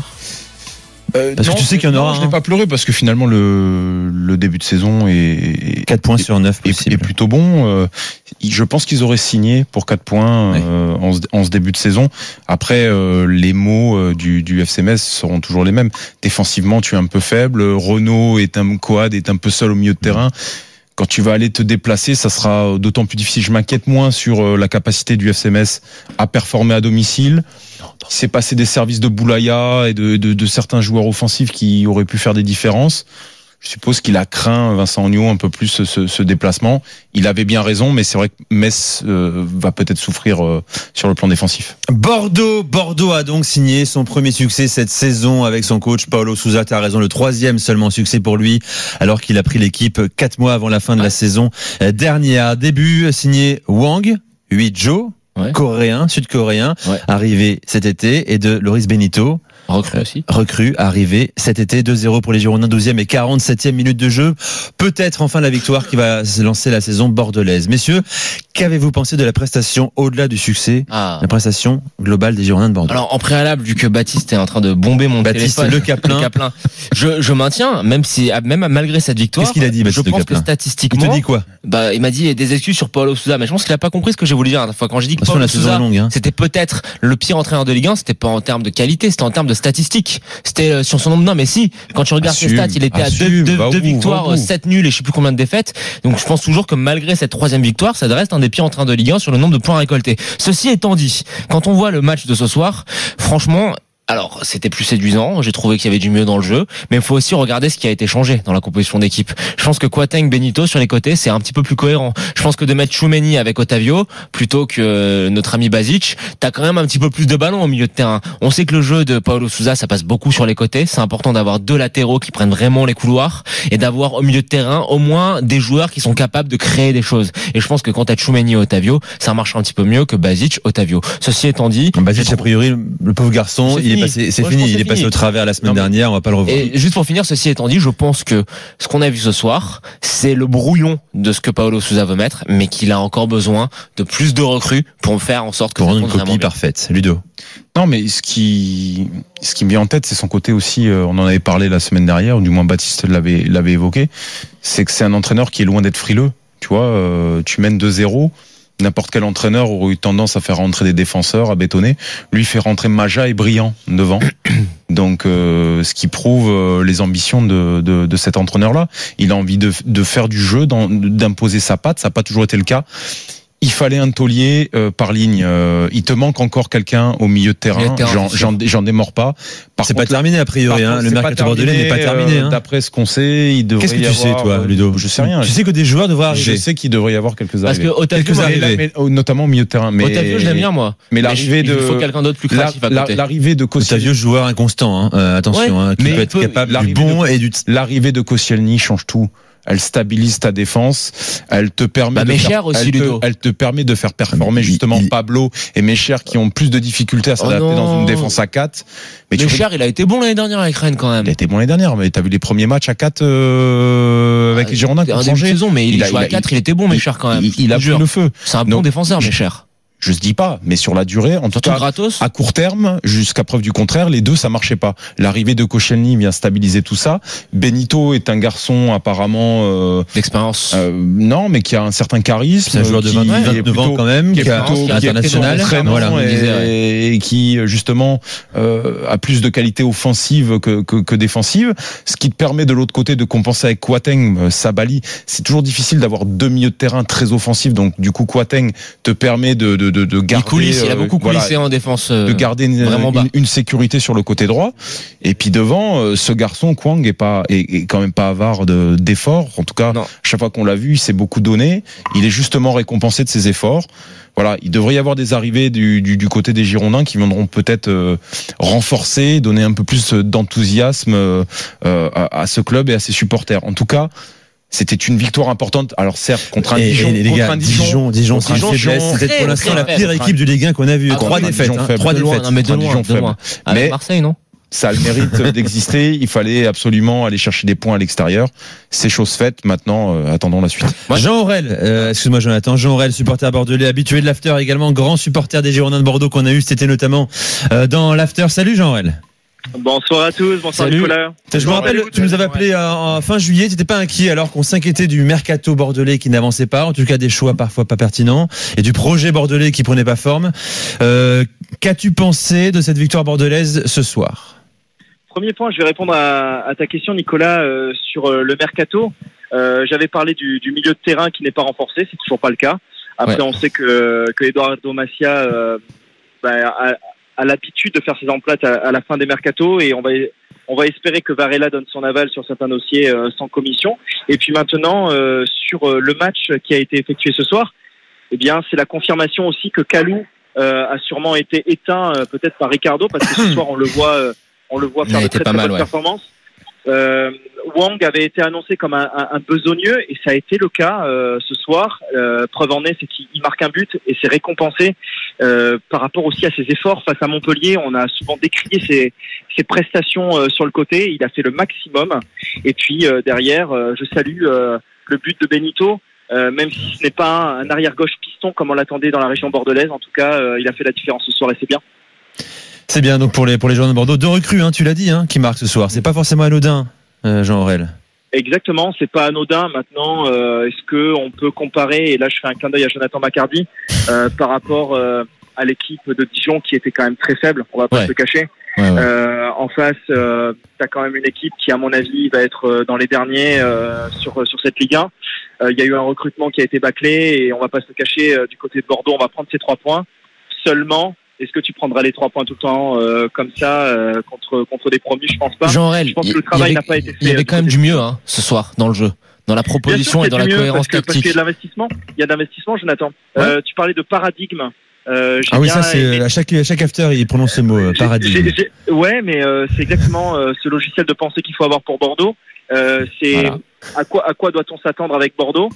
Parce que tu sais qu'il y en aura. Je n'ai pas pleuré parce que finalement le début de saison est 4 points sur 9 est plutôt bon. Je pense qu'ils auraient signé pour 4 points en ce début de saison. Après, les mots du FC Metz seront toujours les mêmes. Défensivement, tu es un peu faible. Renaud est un peu seul au milieu de terrain. Quand tu vas aller te déplacer, ça sera d'autant plus difficile. Je m'inquiète moins sur la capacité du FC Metz à performer à domicile. Il s'est passé des services de Boulaya et de certains joueurs offensifs qui auraient pu faire des différences. Je suppose qu'il a craint, Vincent Agneau, un peu plus ce déplacement. Il avait bien raison, mais c'est vrai que Metz va peut-être souffrir sur le plan défensif. Bordeaux a donc signé son premier succès cette saison avec son coach Paulo Sousa. Tu as raison, le 3e seulement succès pour lui, alors qu'il a pris l'équipe 4 mois avant la fin de la saison dernière. Début signé Wang, Huijo, coréen, sud-coréen, arrivé cet été, et de Loris Benito. Recrue, arrivé cet été, 2-0 pour les Girondins, 12e et 47e minute de jeu. Peut-être enfin la victoire qui va se lancer la saison bordelaise. Messieurs, qu'avez-vous pensé de la prestation au-delà du succès, la prestation globale des Girondins de Bordeaux? Alors, en préalable, vu que Baptiste est en train de bomber mon téléphone, le Caplin, je maintiens, même malgré cette victoire. Qu'est-ce qu'il a dit, Baptiste? Je pense que statistiquement, il te dit quoi? Il m'a dit des excuses sur Paulo Sousa, mais je pense qu'il a pas compris ce que j'ai voulu dire. Quand j'ai dit que Paulo Sousa, c'était peut-être le pire entraîneur de Ligue 1, c'était pas en termes de qualité, c'était en termes de de statistiques. C'était sur son nombre. Non, mais si, quand tu regardes ses stats, il était à 2 victoires, 7 nuls et je sais plus combien de défaites. Donc je pense toujours que malgré cette 3e victoire, ça reste un des pires entraîneurs de Ligue 1 sur le nombre de points récoltés. Ceci étant dit, quand on voit le match de ce soir, franchement, alors, c'était plus séduisant. J'ai trouvé qu'il y avait du mieux dans le jeu. Mais il faut aussi regarder ce qui a été changé dans la composition d'équipe. Je pense que Kouyaté, Benito sur les côtés, c'est un petit peu plus cohérent. Je pense que de mettre Tchouméni avec Otavio, plutôt que notre ami Basic, t'as quand même un petit peu plus de ballon au milieu de terrain. On sait que le jeu de Paulo Sousa, ça passe beaucoup sur les côtés. C'est important d'avoir 2 latéraux qui prennent vraiment les couloirs et d'avoir au milieu de terrain au moins des joueurs qui sont capables de créer des choses. Et je pense que quand t'as Tchouméni et Otavio, ça marche un petit peu mieux que Basic, Otavio. Ceci étant dit, Basic, a priori, le pauvre garçon, c'est fini, il est passé au travers la semaine dernière, on va pas le revoir. Et juste pour finir, ceci étant dit, je pense que ce qu'on a vu ce soir, c'est le brouillon de ce que Paulo Sousa veut mettre, mais qu'il a encore besoin de plus de recrues pour faire en sorte que pour rendre une copie parfaite. Ludo. Non, mais ce qui me vient en tête, c'est son côté aussi, on en avait parlé la semaine dernière, ou du moins Baptiste l'avait évoqué, c'est que c'est un entraîneur qui est loin d'être frileux. Tu vois, tu mènes 2-0, n'importe quel entraîneur aurait eu tendance à faire rentrer des défenseurs, à bétonner. Lui fait rentrer Maja et Briand devant. Donc, ce qui prouve les ambitions de cet entraîneur-là. Il a envie de faire du jeu, d'imposer sa patte. Ça n'a pas toujours été le cas. Il fallait un taulier par ligne. Il te manque encore quelqu'un au milieu de terrain. J'en démords pas. C'est pas terminé a priori. Le mercato bordelais n'est pas terminé. D'après ce qu'on sait, il devrait y avoir. Qu'est-ce que tu sais, toi, Ludo? Je sais rien. Tu sais que des joueurs devraient arriver. Je sais qu'il devrait y avoir quelques arrivées. Parce que Otavio, notamment au milieu de terrain. Mais Otavio, je l'aime bien, moi. Mais l'arrivée de. Il faut quelqu'un d'autre plus créatif à côté. L'arrivée de Koscielny. Otavio, joueur inconstant. Attention, qui peut être capable du bon et du. L'arrivée de Koscielny change tout. Elle stabilise ta défense, elle te permet elle te permet de faire performer justement Pablo et Mecher qui ont plus de difficultés à s'adapter dans une défense à 4. Mais Mecher, il a été bon l'année dernière avec Rennes quand même. Il a été bon l'année dernière, mais t'as vu les premiers matchs à 4 avec les Girondins en début de saison, mais il joue à 4, il était bon Mecher quand même. Il a pris le feu. C'est un bon défenseur Mecher. Je ne dis pas, mais sur la durée, en tout cas, à court terme, jusqu'à preuve du contraire, les deux, ça marchait pas. L'arrivée de Koscielny vient stabiliser tout ça. Benito est un garçon apparemment d'expérience. Non, mais qui a un certain charisme. C'est un joueur de 29 ans quand même, qui est international, et qui justement a plus de qualité offensive que défensive. Ce qui te permet de l'autre côté de compenser avec Kouyaté, Sabali. C'est toujours difficile d'avoir 2 milieux de terrain très offensifs. Donc du coup, Kouyaté te permet de garder, il a beaucoup coulissé en défense, de garder une sécurité sur le côté droit. Et puis devant, ce garçon Kwang est quand même pas avare d'efforts. En tout cas, chaque fois qu'on l'a vu, il s'est beaucoup donné. Il est justement récompensé de ses efforts. Voilà, il devrait y avoir des arrivées du côté des Girondins qui viendront peut-être renforcer, donner un peu plus d'enthousiasme à ce club et à ses supporters. En tout cas, c'était une victoire importante. Alors certes, contre un Dijon. Et les gars, Dijon, c'est une faiblesse. C'est peut-être pour l'instant la pire équipe du Ligue 1 qu'on a vue. 3 défaites. 3 défaites. Non, mais de loin. Avec Marseille, non? Ça a le mérite d'exister. Il fallait absolument aller chercher des points à l'extérieur. C'est chose faite. Maintenant, attendons la suite. Jean Aurel, excuse-moi Jonathan. Jean Aurel, supporter bordelais, habitué de l'after, également grand supporter des Girondins de Bordeaux qu'on a eu cet été notamment dans l'after. Salut Jean Aurel. Bonsoir à tous, bonsoir Nicolas. Je me rappelle, tu nous avais appelé en fin juillet, tu n'étais pas inquiet alors qu'on s'inquiétait du mercato bordelais qui n'avançait pas, en tout cas des choix parfois pas pertinents, et du projet bordelais qui prenait pas forme. Qu'as-tu pensé de cette victoire bordelaise ce soir? Premier point, je vais répondre à ta question Nicolas sur le mercato. J'avais parlé du milieu de terrain qui n'est pas renforcé, c'est toujours pas le cas. Après on sait que Eduardo Macia a l'habitude de faire ses emplettes à la fin des mercatos et on va espérer que Varela donne son aval sur certains dossiers sans commission. Et puis maintenant sur le match qui a été effectué ce soir, eh bien c'est la confirmation aussi que Kalou a sûrement été éteint peut-être par Ricardo parce que ce soir on le voit faire de très bonnes performances. Wang avait été annoncé comme un besogneux et ça a été le cas ce soir. Preuve en est, c'est qu'il marque un but et c'est récompensé par rapport aussi à ses efforts face à Montpellier. On a souvent décrié ses prestations sur le côté. Il a fait le maximum. Et puis derrière, je salue le but de Benito. Même si ce n'est pas un arrière-gauche piston comme on l'attendait dans la région bordelaise. En tout cas, il a fait la différence ce soir et c'est bien. C'est bien, donc pour les joueurs de Bordeaux, 2 recrues, tu l'as dit, qui marquent ce soir. C'est pas forcément anodin, Jean Aurel. Exactement, c'est pas anodin. Maintenant, est-ce que on peut comparer, et là je fais un clin d'œil à Jonathan Macardy, par rapport à l'équipe de Dijon qui était quand même très faible, on va pas se le cacher. En face, t'as quand même une équipe qui, à mon avis, va être dans les derniers sur cette Ligue 1. Il y a eu un recrutement qui a été bâclé et on va pas se le cacher, du côté de Bordeaux, on va prendre ces 3 points. Seulement, est-ce que tu prendras les 3 points tout le temps comme ça contre des promus? Je pense pas. Jean-Aurel, je pense que le travail n'a pas été fait. Il y avait quand même du mieux ce soir dans le jeu, dans la proposition et dans la cohérence tactique. Parce qu'il y a de l'investissement. Il y a d'investissement, Jonathan. Tu parlais de paradigme. Oui, ça c'est à chaque after il prononce ce mot paradigme. Ouais, mais c'est exactement ce logiciel de pensée qu'il faut avoir pour Bordeaux. C'est à quoi doit-on s'attendre avec Bordeaux?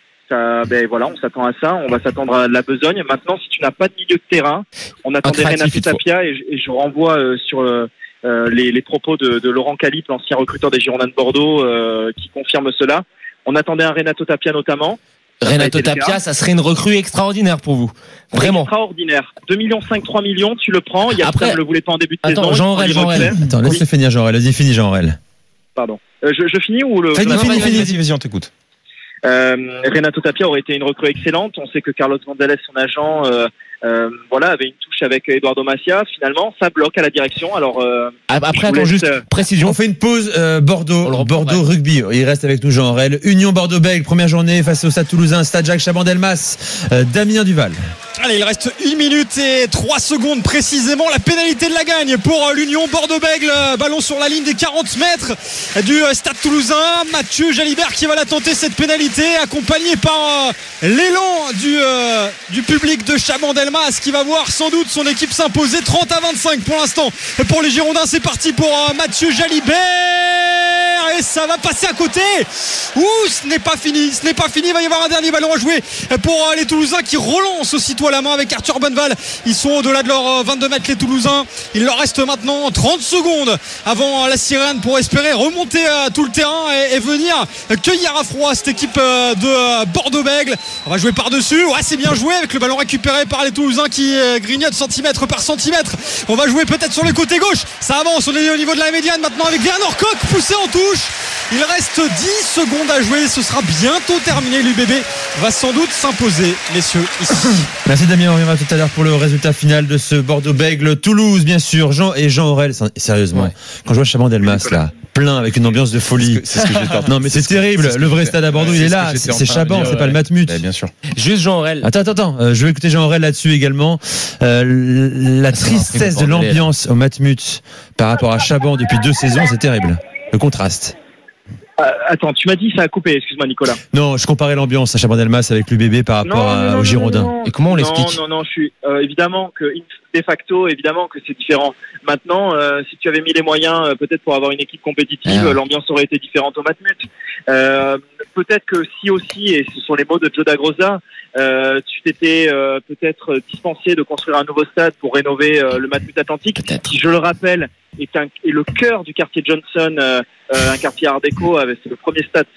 On s'attend à ça. On va s'attendre à la besogne. Maintenant, si tu n'as pas de milieu de terrain, on attendait Renato Tapia et je renvoie sur les propos de Laurent Calipe, l'ancien recruteur des Girondins de Bordeaux, qui confirme cela. On attendait un Renato Tapia notamment. Renato Tapia, ça serait une recrue extraordinaire pour vous. Vraiment. Extraordinaire. 2,5 millions, 3 millions, tu le prends. Après, ne le voulait pas en début de saison. Jean-Aurel. Attends, laisse-le finir, Jean-Aurel. Vas-y, finis, Jean-Aurel. Pardon. Je finis ou le... Vas-y, on t'écoute. Renato Tapia aurait été une recrue excellente. On sait que Carlos González, son agent, avait une touche avec Eduardo Macia. Finalement, ça bloque à la direction. Alors après, attends, juste précision. On fait une pause. Bordeaux rugby. Il reste avec nous Jean Aurel. Union Bordeaux-Bègles, première journée face au Stade Toulousain, Stade Jacques Chaban-Delmas. Damien Duval. Allez, il reste 1 minute et 3 secondes précisément. La pénalité de la gagne pour l'Union Bordeaux-Bègles. Ballon sur la ligne des 40 mètres du Stade Toulousain. Mathieu Jalibert qui va la tenter, cette pénalité, accompagné par l'élan du public de Chaban-Delmas qui va voir sans doute son équipe s'imposer 30-25 pour l'instant. Pour les Girondins, c'est parti pour Mathieu Jalibert. Et ça va passer à côté. Ce n'est pas fini. Il va y avoir un dernier ballon à jouer pour les Toulousains qui relancent aussitôt à la main avec Arthur Bonneval. Ils sont au-delà de leurs 22 mètres, les Toulousains. Il leur reste maintenant 30 secondes avant la sirène pour espérer remonter tout le terrain et venir cueillir à froid cette équipe de Bordeaux-Bègles. On va jouer par-dessus. C'est bien joué avec le ballon récupéré par les Toulousains qui grignotent centimètre par centimètre. On va jouer peut-être sur le côté gauche. Ça avance. On est au niveau de la médiane maintenant avec Werner Koch poussé en touche. Il reste 10 secondes à jouer. Ce sera bientôt terminé. L'UBB va sans doute s'imposer, messieurs, ici. Merci Damien. On reviendra tout à l'heure pour le résultat final de ce Bordeaux-Bègles. Toulouse, bien sûr. Jean Aurel. Sérieusement, quand je vois Chaban-Delmas là, plein avec une ambiance de folie. C'est ce que j'étais. Non, mais c'est terrible. Le vrai stade à Bordeaux, il est là. C'est Chaban, c'est pas le Matmut. Bien sûr. Juste Jean Aurel. Attends. Je vais écouter Jean Aurel là-dessus également. La tristesse de l'ambiance au Matmut par rapport à Chaban depuis 2 saisons, c'est terrible. Le contraste. Attends, tu m'as dit ça a coupé, excuse-moi Nicolas. Non, je comparais l'ambiance à Chaban-Delmas avec l'UBB par rapport aux Girondins. Et comment on l'explique? Non, je suis évidemment que de facto, évidemment que c'est différent. Maintenant, si tu avais mis les moyens, peut-être pour avoir une équipe compétitive, l'ambiance aurait été différente au Matmut. Peut-être que si aussi, et ce sont les mots de Joe Dagrosa, tu t'étais peut-être dispensé de construire un nouveau stade pour rénover le Matmut Atlantique, qui, je le rappelle, est le cœur du quartier Johnson, un quartier art déco, c'est le premier stade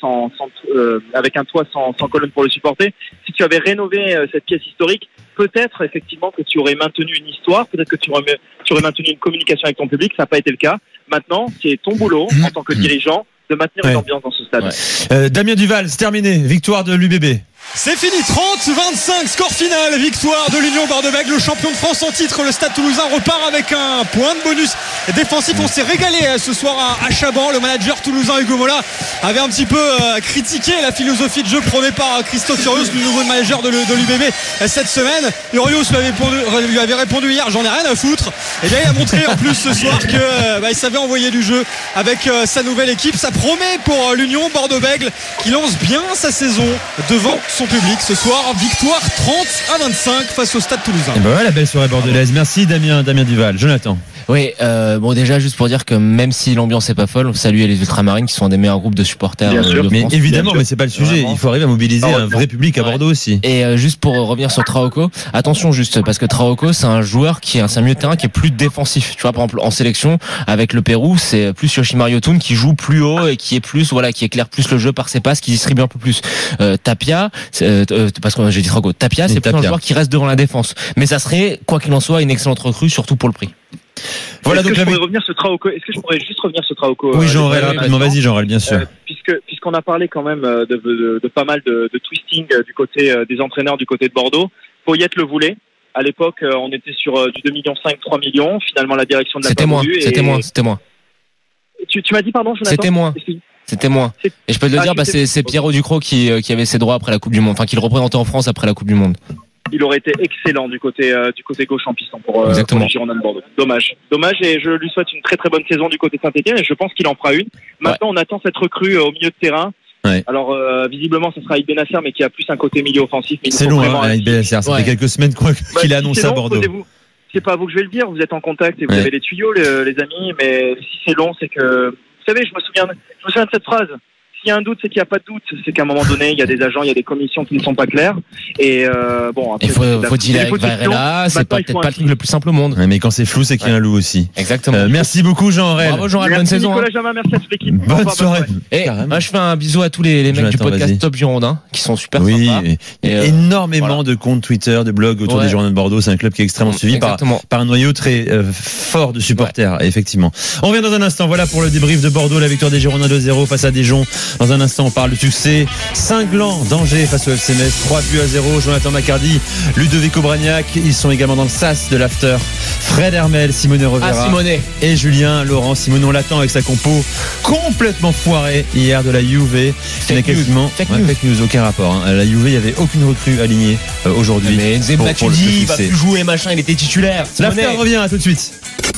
avec un toit sans colonne pour le supporter. Si tu avais rénové cette pièce historique, peut-être effectivement que tu aurais maintenu une histoire, peut-être que tu aurais maintenu une communication avec ton public. Ça n'a pas été le cas. Maintenant, c'est ton boulot en tant que dirigeant de maintenir une ambiance dans ce stade. Damien Duval, c'est terminé. Victoire de l'UBB. C'est fini, 30-25, score final, victoire de l'Union Bordeaux-Bègles, le champion de France en titre. Le Stade Toulousain repart avec un point de bonus défensif. On s'est régalé ce soir à Chaban. Le manager toulousain Hugo Mola avait un petit peu critiqué la philosophie de jeu prônée par Christophe Furios, le nouveau manager de l'UBB cette semaine. Furios lui avait répondu hier, j'en ai rien à foutre. Et bien il a montré en plus ce soir que il savait envoyer du jeu avec sa nouvelle équipe. Ça promet pour l'Union Bordeaux-Bègles qui lance bien sa saison devant son public ce soir. Victoire 30-25 face au Stade Toulousain. Et la belle soirée bordelaise. Merci Damien Duval. Jonathan. Oui, déjà juste pour dire que même si l'ambiance est pas folle, on salue les Ultramarines qui sont un des meilleurs groupes de supporters de France. Mais évidemment, mais c'est pas le sujet. Vraiment. Il faut arriver à mobiliser un vrai public à Bordeaux aussi. Et juste pour revenir sur Traoko, attention juste parce que Traoko c'est un joueur c'est un milieu de terrain qui est plus défensif. Tu vois, par exemple en sélection avec le Pérou, c'est plus Yoshimar Yotun qui joue plus haut et qui est plus qui éclaire plus le jeu par ses passes, qui distribue un peu plus. Tapia, parce que j'ai dit Traoko. Tapia, c'est plus un joueur qui reste devant la défense. Mais ça serait quoi qu'il en soit une excellente recrue, surtout pour le prix. Voilà, Est-ce que je pourrais juste revenir sur Traoko? Oui, Jean-Aurel, rapidement. Vas-y, Jean-Aurel, bien sûr. Puisqu'on a parlé quand même de pas mal de twisting du côté des entraîneurs du côté de Bordeaux. Poyet le voulait. À l'époque, on était sur du 2,5 millions, 3 millions. Finalement, la direction de la C'était moi. Tu m'as dit, pardon, Jonathan? C'était moi. Et je peux te le dire, c'est Pierrot Ducrot qui avait ses droits après la Coupe du Monde, enfin qui le représentait en France après la Coupe du Monde. Il aurait été excellent du côté gauche en piston pour les Girondins de Bordeaux. Dommage, et je lui souhaite une très très bonne saison du côté Saint-Etienne et je pense qu'il en fera une. Maintenant, on attend cette recrue au milieu de terrain. Ouais. Alors visiblement, ce sera Aïd Benasser, mais qui a plus un côté milieu offensif. C'est long, Aïd Benasser. Ça fait quelques semaines qu'il a annoncé à Bordeaux. C'est pas à vous que je vais le dire. Vous êtes en contact et vous avez les tuyaux, les amis. Mais si c'est long, c'est que vous savez, je me souviens de cette phrase. S'il y a un doute, c'est qu'il n'y a pas de doute. C'est qu'à un moment donné, il y a des agents, il y a des commissions qui ne sont pas claires. Et bon, après, il faut dealer avec Varela. C'est peut-être pas le truc le plus simple au monde. Ouais, mais quand c'est flou, c'est qu'il y a un loup aussi. Exactement. Merci beaucoup, Jean-Aurel. Bravo, Jean-Aurel. Bonne saison. Nicolas Jamin, merci à toute l'équipe. Bonne soirée. Et moi, je fais un bisou à tous les mecs du podcast Top Girondins qui sont super sympas. Oui, énormément de comptes Twitter, de blogs autour des Girondins de Bordeaux. C'est un club qui est extrêmement suivi par un noyau très fort de supporters, effectivement. On revient dans un instant. Voilà pour le débrief de Bordeaux, la victoire des Girondins 2-0 face à Dijon. Dans un instant, on parle de succès cinglant d'Angers face au FC Metz, 3-0. Jonathan Macardy, Ludovico Bragnac, ils sont également dans le sas de l'after. Fred Hermel, Simone Rovera et Julien Laurent. Simone, on l'attend avec sa compo complètement foirée hier de la Juve. Fake news, aucun rapport. La Juve, il n'y avait aucune recrue alignée aujourd'hui. Mais Matuidi, il va plus jouer, machin, il était titulaire. L'after revient, à tout de suite.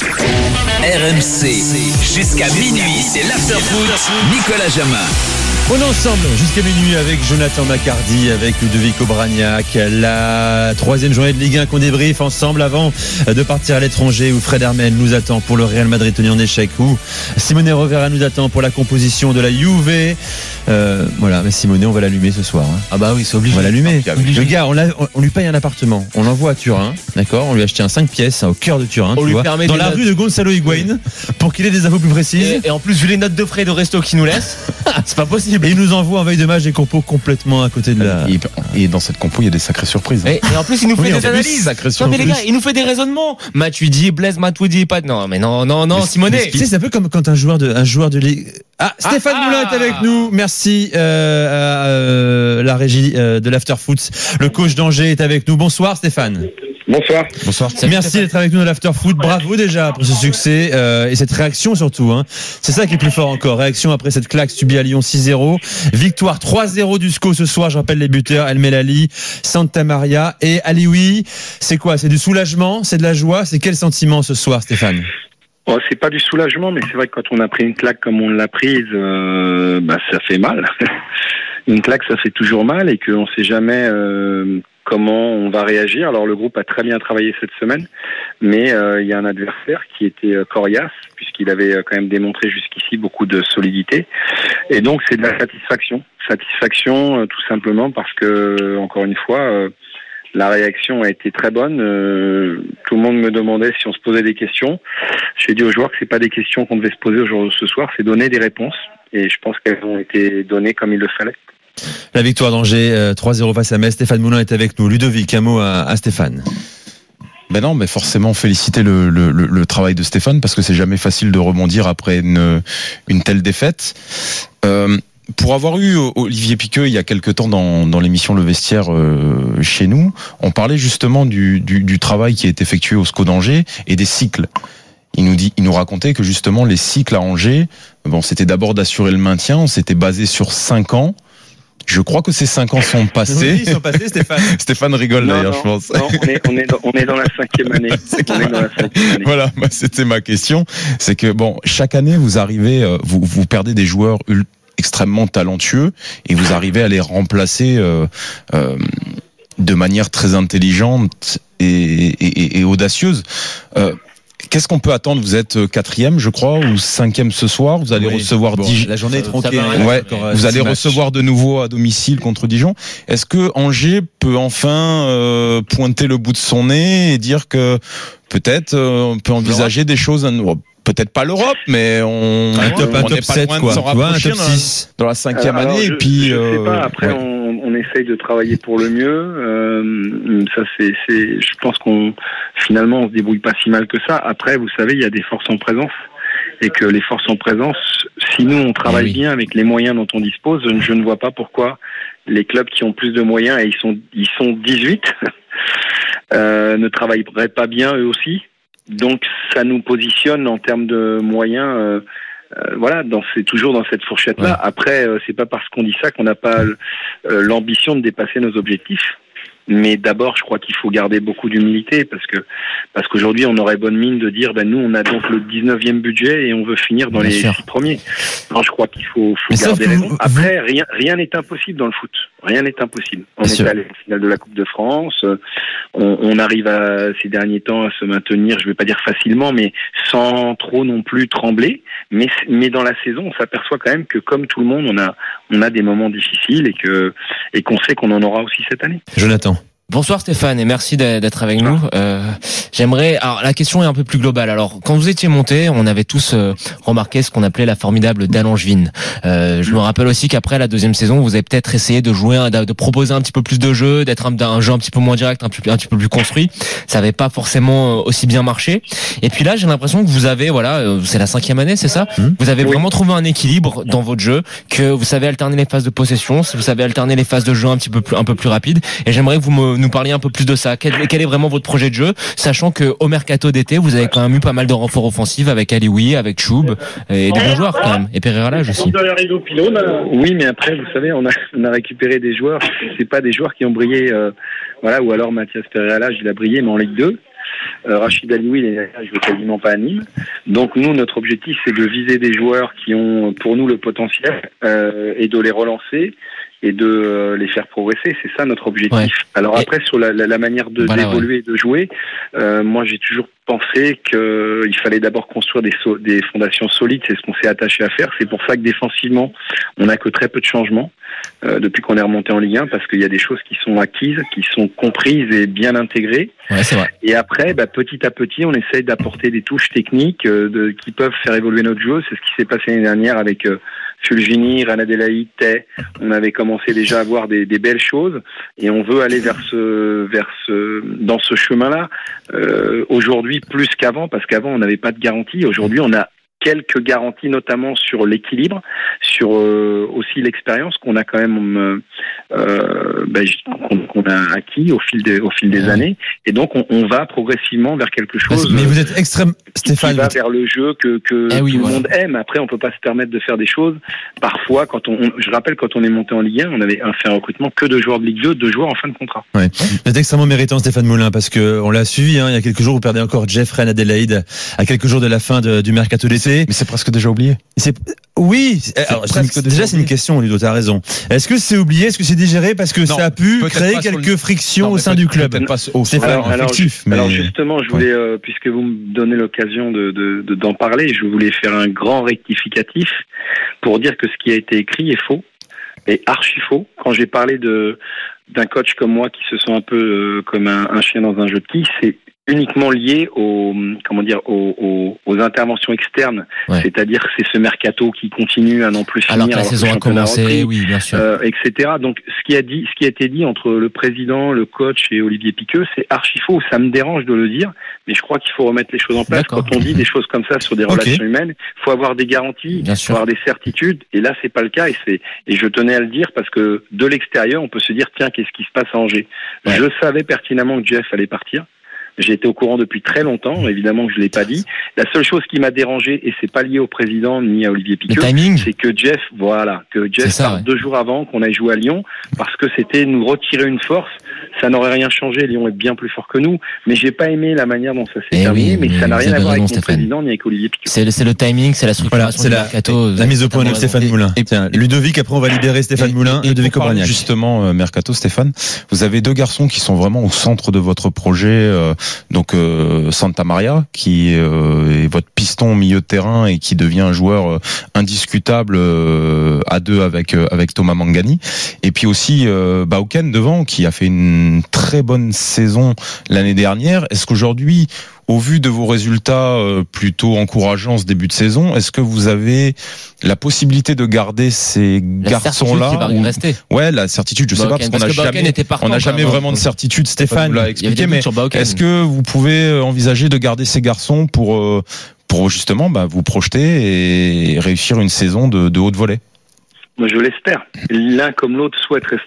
RMC, jusqu'à minuit, c'est l'after-foot, Nicolas Jamin. On est ensemble jusqu'à minuit avec Jonathan Macardy, avec Ludovico Bragnac, la 3e journée de Ligue 1 qu'on débriefe ensemble avant de partir à l'étranger, où Fred Hermel nous attend pour le Real Madrid tenu en échec, où Simone Rovera nous attend pour la composition de la Juve. Voilà, mais Simone, on va l'allumer ce soir. Ah bah oui, c'est obligé. On va l'allumer. Le gars, on lui paye un appartement, on l'envoie à Turin, d'accord. On lui a acheté un 5 pièces au cœur de Turin, on lui permet dans la rue de Gonzalo Higuaín, pour qu'il ait des infos plus précises. Et en plus, vu les notes de frais de resto qu'il nous laisse, c'est pas possible. Et il nous envoie en veille de match des compos complètement à côté de la. Et dans cette compo, il y a des sacrées surprises. Et en plus, il nous fait des analyses. Non, mais les gars, il nous fait des raisonnements. Matuidi, Blaise Matuidi, pas de. Non, Simone. C'est un peu comme quand un joueur de Ligue. Stéphane Moulin est avec nous. Merci la régie de l'Afterfoot. Le coach d'Angers est avec nous. Bonsoir Stéphane. Bonsoir. Merci d'être avec nous dans l'Afterfoot. Bravo déjà pour ce succès et cette réaction surtout. C'est ça qui est plus fort encore. Réaction après cette claque subie à Lyon 6-0. Victoire 3-0 du SCO ce soir. Je rappelle les buteurs: El Melali, Santa Maria et Alioui. C'est quoi? C'est du soulagement? C'est de la joie? C'est quel sentiment ce soir, Stéphane? C'est pas du soulagement, mais c'est vrai que quand on a pris une claque comme on l'a prise, ça fait mal. Une claque, ça fait toujours mal et qu'on sait jamais comment on va réagir. Alors le groupe a très bien travaillé cette semaine, mais il y a un adversaire qui était coriace, puisqu'il avait quand même démontré jusqu'ici beaucoup de solidité. Et donc c'est de la satisfaction. Satisfaction tout simplement parce que, encore une fois, la réaction a été très bonne. Tout le monde me demandait si on se posait des questions. J'ai dit aux joueurs que c'est pas des questions qu'on devait se poser ce soir, c'est donner des réponses. Et je pense qu'elles ont été données comme il le fallait. La victoire d'Angers 3-0 face à Metz. Stéphane Moulin est avec nous. Ludovic, un mot à Stéphane. Ben non, mais forcément féliciter le travail de Stéphane, parce que c'est jamais facile de rebondir après une telle défaite. Pour avoir eu Olivier Piqueux il y a quelque temps dans l'émission Le Vestiaire chez nous, on parlait justement du travail qui est effectué au SCO d'Angers et des cycles. Il nous racontait que justement les cycles à Angers, c'était d'abord d'assurer le maintien, on s'était basé sur 5 ans. Je crois que ces 5 ans sont passés. Oui, ils sont passés, Stéphane. Stéphane rigole d'ailleurs, je pense. Non, on est dans la 5e année. Voilà, c'était ma question. C'est que chaque année vous arrivez, vous perdez des joueurs extrêmement talentueux et vous arrivez à les remplacer de manière très intelligente et audacieuse. Qu'est-ce qu'on peut attendre? Vous êtes 4e, je crois, ou 5e ce soir. Vous allez recevoir Dijon. La journée est tronquée. Vous allez recevoir de nouveau à domicile contre Dijon. Est-ce que Angers peut enfin pointer le bout de son nez et dire que peut-être on peut envisager des choses? Peut-être pas l'Europe, mais on est pas loin de s'en rapprocher dans la 5e année. Et puis, je sais pas. Après, on essaye de travailler pour le mieux. Ça, je pense finalement, on se débrouille pas si mal que ça. Après, vous savez, il y a des forces en présence. Et que les forces en présence, si nous, on travaille bien avec les moyens dont on dispose, je ne vois pas pourquoi les clubs qui ont plus de moyens, et ils sont 18, ne travailleraient pas bien eux aussi. Donc ça nous positionne en termes de moyens. Voilà, c'est toujours dans cette fourchette-là. Ouais. Après, c'est pas parce qu'on dit ça qu'on n'a pas l'ambition de dépasser nos objectifs. Mais d'abord, je crois qu'il faut garder beaucoup d'humilité parce qu'aujourd'hui, on aurait bonne mine de dire, nous, on a donc le 19e budget et on veut finir dans les 6 premiers. Non, je crois qu'il faut garder raison. Après, rien n'est impossible dans le foot. Rien n'est impossible. On est allé à la finale de la Coupe de France. On arrive ces derniers temps à se maintenir, je vais pas dire facilement, mais sans trop non plus trembler. Mais dans la saison, on s'aperçoit quand même que comme tout le monde, on a des moments difficiles et qu'on sait qu'on en aura aussi cette année. Jonathan. Bonsoir Stéphane et merci d'être avec nous. Alors la question est un peu plus globale. Alors quand vous étiez monté, on avait tous remarqué ce qu'on appelait la formidable dalle angevine. Je me rappelle aussi qu'après la deuxième saison, vous avez peut-être essayé de jouer, de proposer un petit peu plus de jeu, d'être un jeu un petit peu moins direct, un petit peu plus construit. Ça n'avait pas forcément aussi bien marché. Et puis là, j'ai l'impression que vous avez, c'est la 5e année, c'est ça ? Vous avez vraiment trouvé un équilibre dans votre jeu, que vous savez alterner les phases de possession, vous savez alterner les phases de jeu un peu plus rapides. Et j'aimerais que vous nous parliez un peu plus de ça. Quel est vraiment votre projet de jeu, sachant que au mercato d'été, vous avez quand même eu pas mal de renforts offensifs avec Alioui, avec Choub et des bons joueurs quand même. Et Pereira Lage aussi. Oui, mais après, vous savez, on a récupéré des joueurs. C'est pas des joueurs qui ont brillé, ou alors Mathias Pereira Lage, il a brillé, mais en Ligue 2. Rachid Alioui, il joue quasiment pas à Nîmes. Donc nous, notre objectif, c'est de viser des joueurs qui ont pour nous le potentiel et de les relancer et de les faire progresser. C'est ça notre objectif. Ouais. Alors après, sur la manière d'évoluer et de jouer, moi j'ai toujours pensé qu'il fallait d'abord construire des fondations solides. C'est ce qu'on s'est attaché à faire. C'est pour ça que défensivement, on n'a que très peu de changements depuis qu'on est remonté en Ligue 1, parce qu'il y a des choses qui sont acquises, qui sont comprises et bien intégrées. Ouais, c'est vrai. Et après, petit à petit, on essaye d'apporter des touches techniques qui peuvent faire évoluer notre jeu. C'est ce qui s'est passé l'année dernière avec Fulgini, Rana Delaï, Tay. On avait commencé déjà à voir des belles choses et on veut aller dans ce chemin-là. Aujourd'hui, plus qu'avant, parce qu'avant, on n'avait pas de garantie. Aujourd'hui, on a quelques garanties, notamment sur l'équilibre, sur aussi l'expérience qu'on a quand même qu'on a acquis au fil des années, et donc on va progressivement vers quelque chose. Mais vous êtes extrême, Stéphane. Qui va vers le jeu que tout le monde aime. Après, on peut pas se permettre de faire des choses. Parfois, je rappelle, quand on est monté en Ligue 1, on avait fait un recrutement que de joueurs de Ligue 2, 2 joueurs en fin de contrat. Ouais. Vous êtes extrêmement méritant, Stéphane Moulin, parce que on l'a suivi. Il y a quelques jours, vous perdez encore Jeff Reine Adélaïde à quelques jours de la fin du mercato d'été. Mais c'est presque déjà oublié. Oui. Alors, c'est une question, Ludo, t'as raison. Est-ce que c'est oublié? Est-ce que c'est digéré? Parce que ça a pu créer quelques frictions au sein du club. Alors justement, je voulais, puisque vous me donnez l'occasion d'en parler, je voulais faire un grand rectificatif pour dire que ce qui a été écrit est faux, et archi faux. Quand j'ai parlé d'un coach comme moi qui se sent un peu comme un chien dans un jeu de quilles, c'est uniquement lié aux interventions externes, c'est-à-dire c'est ce mercato qui continue à n'en plus finir, alors que la saison a commencé, oui, bien sûr, etc. Donc ce qui a été dit entre le président, le coach et Olivier Piqueux, c'est archi faux. Ça me dérange de le dire, mais je crois qu'il faut remettre les choses en place. Quand on dit des choses comme ça sur des relations humaines, il faut avoir des garanties, il faut avoir des certitudes, et là c'est pas le cas, et je tenais à le dire parce que de l'extérieur on peut se dire tiens, qu'est-ce qui se passe à Angers. Je savais pertinemment que Jeff allait partir. J'ai été au courant depuis très longtemps, évidemment que je l'ai pas dit. La seule chose qui m'a dérangé, et c'est pas lié au président ni à Olivier Piqueux, c'est que Jeff parte 2 jours avant qu'on aille jouer à Lyon, parce que c'était nous retirer une force. Ça n'aurait rien changé. Lyon est bien plus fort que nous, mais j'ai pas aimé la manière dont ça s'est terminé. Mais ça n'a rien à voir avec mon président ni avec Olivier Piqueux. C'est le timing, c'est la structuration du mercato. La mise au point de Stéphane Moulin. Ludovic, après on va libérer Stéphane Moulin. Ludovic Obraniak. Justement, mercato, Stéphane, vous avez 2 garçons qui sont vraiment au centre de votre projet. Donc Santa Maria, qui est votre piston au milieu de terrain et qui devient un joueur indiscutable à 2 avec Thomas Mangani, et puis aussi Bauken devant, qui a fait une très bonne saison l'année dernière. Est-ce qu'aujourd'hui, au vu de vos résultats plutôt encourageants ce début de saison, est-ce que vous avez la possibilité de garder ces garçons-là Ouais, la certitude, je sais pas, parce qu'on n'a jamais vraiment de certitude. Stéphane l'a expliqué, mais est-ce que vous pouvez envisager de garder ces garçons pour justement vous projeter et réussir une saison de haute volée? Moi, je l'espère. L'un comme l'autre souhaite rester,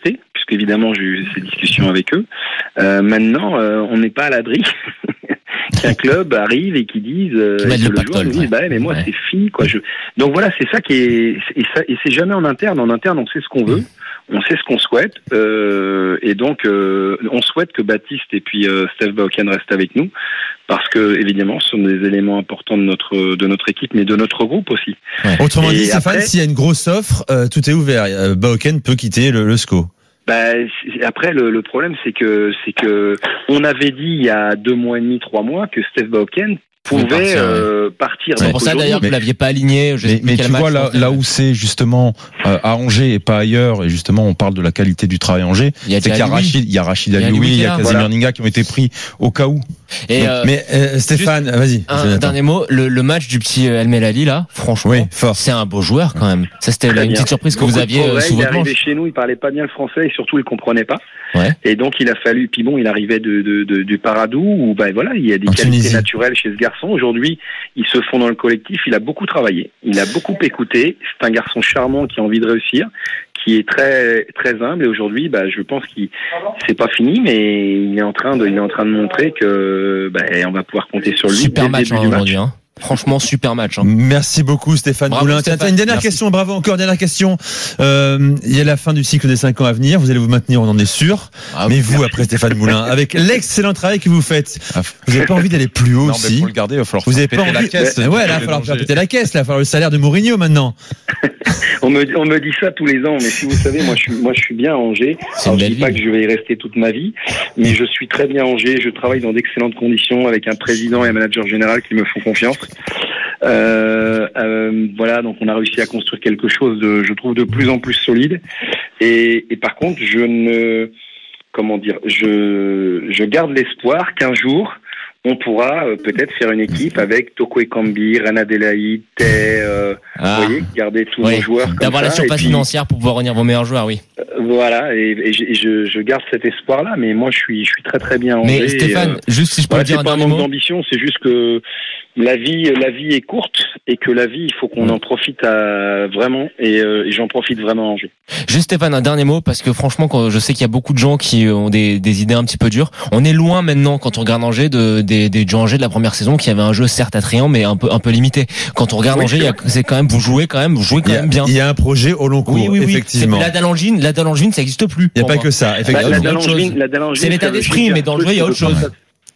parce qu'évidemment j'ai eu ces discussions avec eux. Maintenant, on n'est pas à l'abri qu'un club arrive et qui dise, que le joueur nous dise, mais moi c'est fini quoi. Donc voilà, c'est ça qui est, et c'est jamais en interne. En interne, on sait ce qu'on veut. On sait ce qu'on souhaite, et donc on souhaite que Baptiste et puis Steph Baoken restent avec nous, parce que évidemment ce sont des éléments importants de notre équipe, mais de notre groupe aussi. Ouais. Autrement dit, Stéphane, s'il y a une grosse offre, tout est ouvert. Baoken peut quitter le SCO. Après le problème c'est que on avait dit il y a 2 mois et demi, 3 mois que Steph Baoken pouvait partir. C'est pour ça d'ailleurs que vous l'aviez pas aligné. Mais tu vois là où c'est justement à Angers et pas ailleurs, et justement on parle de la qualité du travail à Angers, c'est qu'il y a Rachid Alioui, il y a Casimir Ninga qui ont été pris au cas où. Et mais Stéphane, vas-y. Un dernier mot, le match du petit El Melali là, franchement, c'est un beau joueur quand même. Ça c'était une petite surprise que vous aviez sous votre manche. Il arrivait chez nous, il parlait pas bien le français et surtout il comprenait pas. Ouais. Et donc il a fallu. Puis bon, il arrivait du Paradou où voilà, il y a des qualités naturelles chez ce garçon. Aujourd'hui, il se fond dans le collectif. Il a beaucoup travaillé, il a beaucoup écouté. C'est un garçon charmant qui a envie de réussir, qui est très très humble. Et aujourd'hui, je pense qu'il c'est pas fini, mais il est en train de montrer que on va pouvoir compter sur lui. Super match aujourd'hui. Franchement, super match. Merci beaucoup Stéphane Moulin. Une dernière question, bravo encore, dernière question. Il y a la fin du cycle des 5 ans à venir, vous allez vous maintenir, on en est sûr. Mais vous, après Stéphane Moulin, avec l'excellent travail que vous faites, vous n'avez pas envie d'aller plus haut aussi? Pour le garder, il va falloir vous avez pas envie... la caisse. Ouais, là, il va falloir faire péter la caisse, là, il va falloir le salaire de Mourinho maintenant. On me dit ça tous les ans, mais si vous savez, moi je suis bien à Angers. Alors, je dis pas que je vais y rester toute ma vie, mais je suis très bien à Angers. Je travaille dans d'excellentes conditions avec un président et un manager général qui me font confiance. Voilà, donc on a réussi à construire quelque chose je trouve de plus en plus solide. Et par contre, je garde l'espoir qu'un jour on pourra peut-être faire une équipe avec Toko Ekambi, Rana Delaï, vous voyez, garder tous nos joueurs comme d'avoir ça, la surface financière pour pouvoir retenir vos meilleurs joueurs, oui. Voilà, et je garde cet espoir-là, mais moi je suis très très bien en Mais Stéphane, juste si je peux dire un dernier mot. C'est pas un manque d'ambition, c'est juste que la vie est courte et que la vie, il faut qu'on en profite vraiment, et j'en profite vraiment à Angers. Juste Stéphane, un dernier mot, parce que franchement, je sais qu'il y a beaucoup de gens qui ont des idées un petit peu dures. On est loin maintenant, quand on regarde Angers, du Angers de la première saison, qui avait un jeu certes attrayant, mais un peu limité. Quand on regarde Angers, c'est quand même, vous jouez quand même bien. Il y a un projet au long cours, effectivement. La Dallangine, ça n'existe plus. Il n'y a pas que ça, effectivement. C'est l'état d'esprit, mais dans le jeu, il y a autre chose.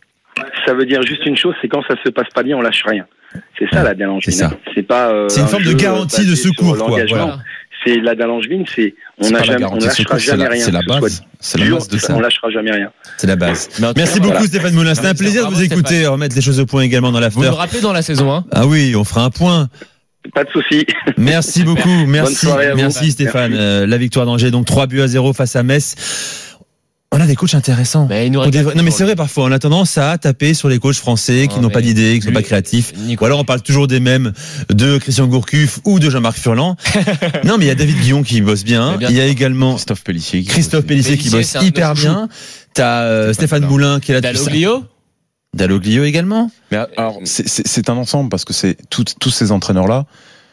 Ça veut dire juste une chose, c'est quand ça se passe pas bien, on lâche rien. C'est ça la Dallangine. C'est pas. C'est une forme de garantie de secours, quoi. Voilà. C'est la Dallangine, on lâchera jamais rien. C'est la base. C'est la base de ça. On lâchera jamais rien. C'est la base. Merci beaucoup Stéphane Moulin. C'était un plaisir de vous écouter, remettre les choses au point également dans l'after. Vous me rappelez dans la saison 1? Ah oui, on fera un point. Pas de souci. Merci beaucoup. Merci Stéphane. Merci. La victoire d'Angers, donc 3-0 face à Metz. On a des coachs intéressants. Non mais c'est vrai, parfois on a tendance à taper sur les coachs français qui n'ont pas d'idées, qui sont pas créatifs. Ou alors on parle toujours des mêmes de Christian Gourcuff ou de Jean-Marc Furlan. Non mais il y a David Guillon qui bosse bien. Il y a également Christophe Pellissier qui bosse hyper bien. T'as Stéphane Moulin qui est là. Dalloglio également. Mais alors c'est un ensemble, parce que c'est tous ces entraîneurs là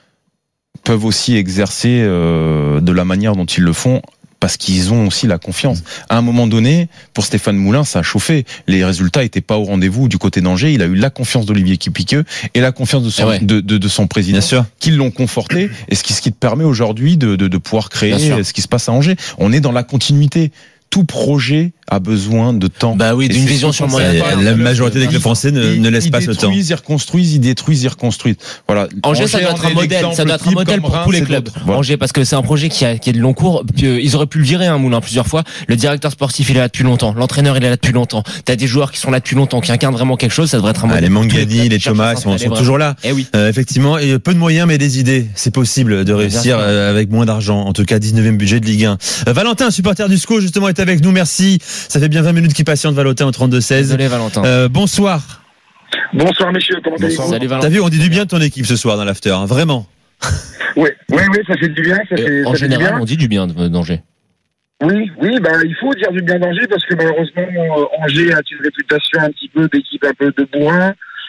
peuvent aussi exercer de la manière dont ils le font, parce qu'ils ont aussi la confiance. À un moment donné, pour Stéphane Moulin, ça a chauffé. Les résultats étaient pas au rendez-vous du côté d'Angers. Il a eu la confiance d'Olivier Piqueux et la confiance de son président, qui l'ont conforté. Et ce qui te permet aujourd'hui de pouvoir créer ce qui se passe à Angers. On est dans la continuité. Tout projet a besoin de temps. D'une vision sur moyen terme. La majorité des clubs français ne laissent pas ce temps. Ils détruisent, ils reconstruisent. Voilà. Angers, ça doit être un modèle. Ça doit être un modèle pour tous les clubs. Angers, parce que c'est un projet qui est de long cours. Ils auraient pu le virer, Moulin, plusieurs fois. Le directeur sportif, il est là depuis longtemps. L'entraîneur, il est là depuis longtemps. T'as des joueurs qui sont là depuis longtemps, qui incarnent vraiment quelque chose. Ça devrait être un modèle. Les Mangani, les Thomas sont toujours là. Effectivement, et peu de moyens, mais des idées. C'est possible de réussir avec moins d'argent. En tout cas, 19e budget de Ligue 1. Valentin, supporter du SCO, justement, est avec nous. Merci. Ça fait bien 20 minutes qu'il patiente, Valentin, au 32-16. Désolé, Valentin. Bonsoir. Bonsoir, messieurs. Comment allez-vous? Salut, Valentin. T'as vu, on dit du bien de ton équipe ce soir dans l'after, hein, vraiment. Oui, ça fait du bien. En général, on dit du bien d'Angers. Oui, il faut dire du bien d'Angers, parce que malheureusement, Angers a une réputation un petit peu d'équipe un peu de bourrin,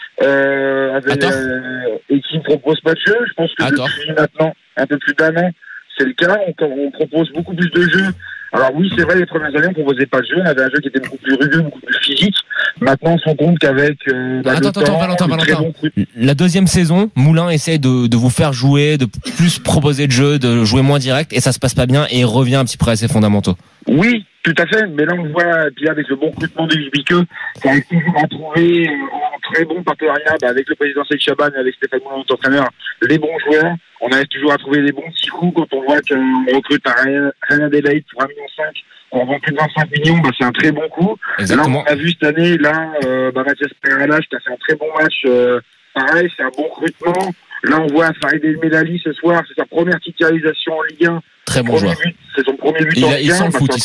et qui ne propose pas de jeu. Je pense que depuis maintenant un peu plus d'un an, c'est le cas. On propose beaucoup plus de jeux Alors oui, c'est vrai, les premières années, on proposait pas de jeu. On avait un jeu qui était beaucoup plus rugueux, beaucoup plus physique. Maintenant, on se rend compte qu'avec Valentin. La deuxième saison, Moulin essaie de vous faire jouer, de plus proposer de jeu, de jouer moins direct, et ça se passe pas bien, et il revient un petit peu à ses fondamentaux. Oui, tout à fait. Mais là, on voit, puis avec le bon recrutement de Biqueux, ça a toujours à trouver un très bon partenariat avec le président Saïd Chaban et avec Stéphane Moulin, notre entraîneur, les bons joueurs. On arrive toujours à trouver des bons petits coups quand on voit qu'on recrute un Reine Adélaïde pour 1,5 million, on vend plus de 25 millions, c'est un très bon coup. Exactement. Là, on a vu cette année, Mathias Peralach qui a fait un très bon match. Pareil, c'est un bon recrutement. Là, on voit Farid El Melali ce soir, c'est sa première titularisation en Ligue 1. Très bon joueur. C'est son premier but en Ligue 1. Il s'en fout,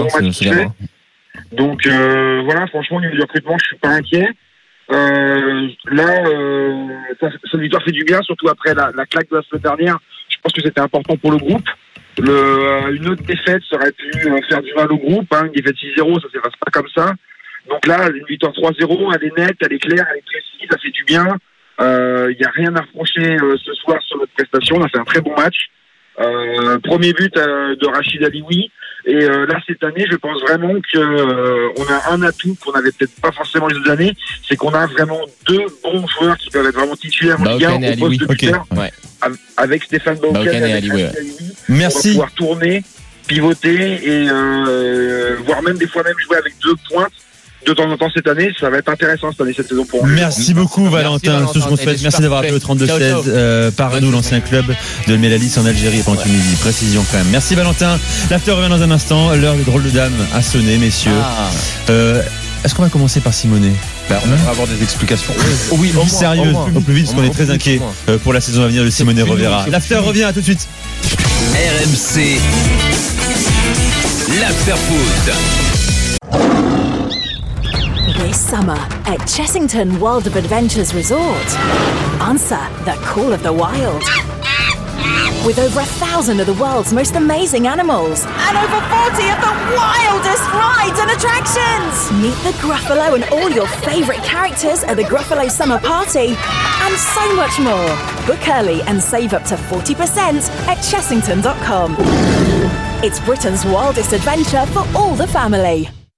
Donc voilà, franchement, au niveau du recrutement, je suis pas inquiet. Cette victoire fait du bien, surtout après la claque de la semaine dernière. Je pense que c'était important pour le groupe. Une autre défaite ça aurait pu faire du mal au groupe. Une défaite 6-0, ça ne se passe pas comme ça. Donc là, une victoire 3-0, elle est nette, elle est claire, elle est précise, ça fait du bien. Il n'y a rien à reprocher ce soir sur notre prestation. On a fait un très bon match. Premier but de Rachid Alioui. Et là, cette année, je pense vraiment qu'on a un atout qu'on n'avait peut-être pas forcément les autres années, c'est qu'on a vraiment deux bons joueurs qui peuvent être vraiment titulaires en Ligue 1 au poste de buteur, avec Stéphane Baokan et Alioui. Merci. On va pouvoir tourner, pivoter et voire même des fois jouer avec deux pointes. De temps en temps cette année, ça va être intéressant cette saison pour nous. Merci beaucoup Valentin, tout ce qu'on souhaite. Merci d'avoir appelé au 32-16 par nous, l'ancien club de Melalis en Algérie et en Tunisie. Précision quand même. Merci Valentin. L'after revient dans un instant. L'heure des drôles de dames a sonné, messieurs. Est-ce qu'on va commencer par Simonet? On va avoir des explications. Oui, sérieux, au plus vite, parce qu'on est très inquiet pour la saison à venir de Simonet Revera. L'after revient, à tout de suite. RMC, l'after foot. This summer at Chessington World of Adventures Resort, answer the call of the wild. With over 1,000 of the world's most amazing animals and over 40 of the wildest rides and attractions. Meet the Gruffalo and all your favourite characters at the Gruffalo Summer Party and so much more. Book early and save up to 40% at chessington.com. It's Britain's wildest adventure for all the family.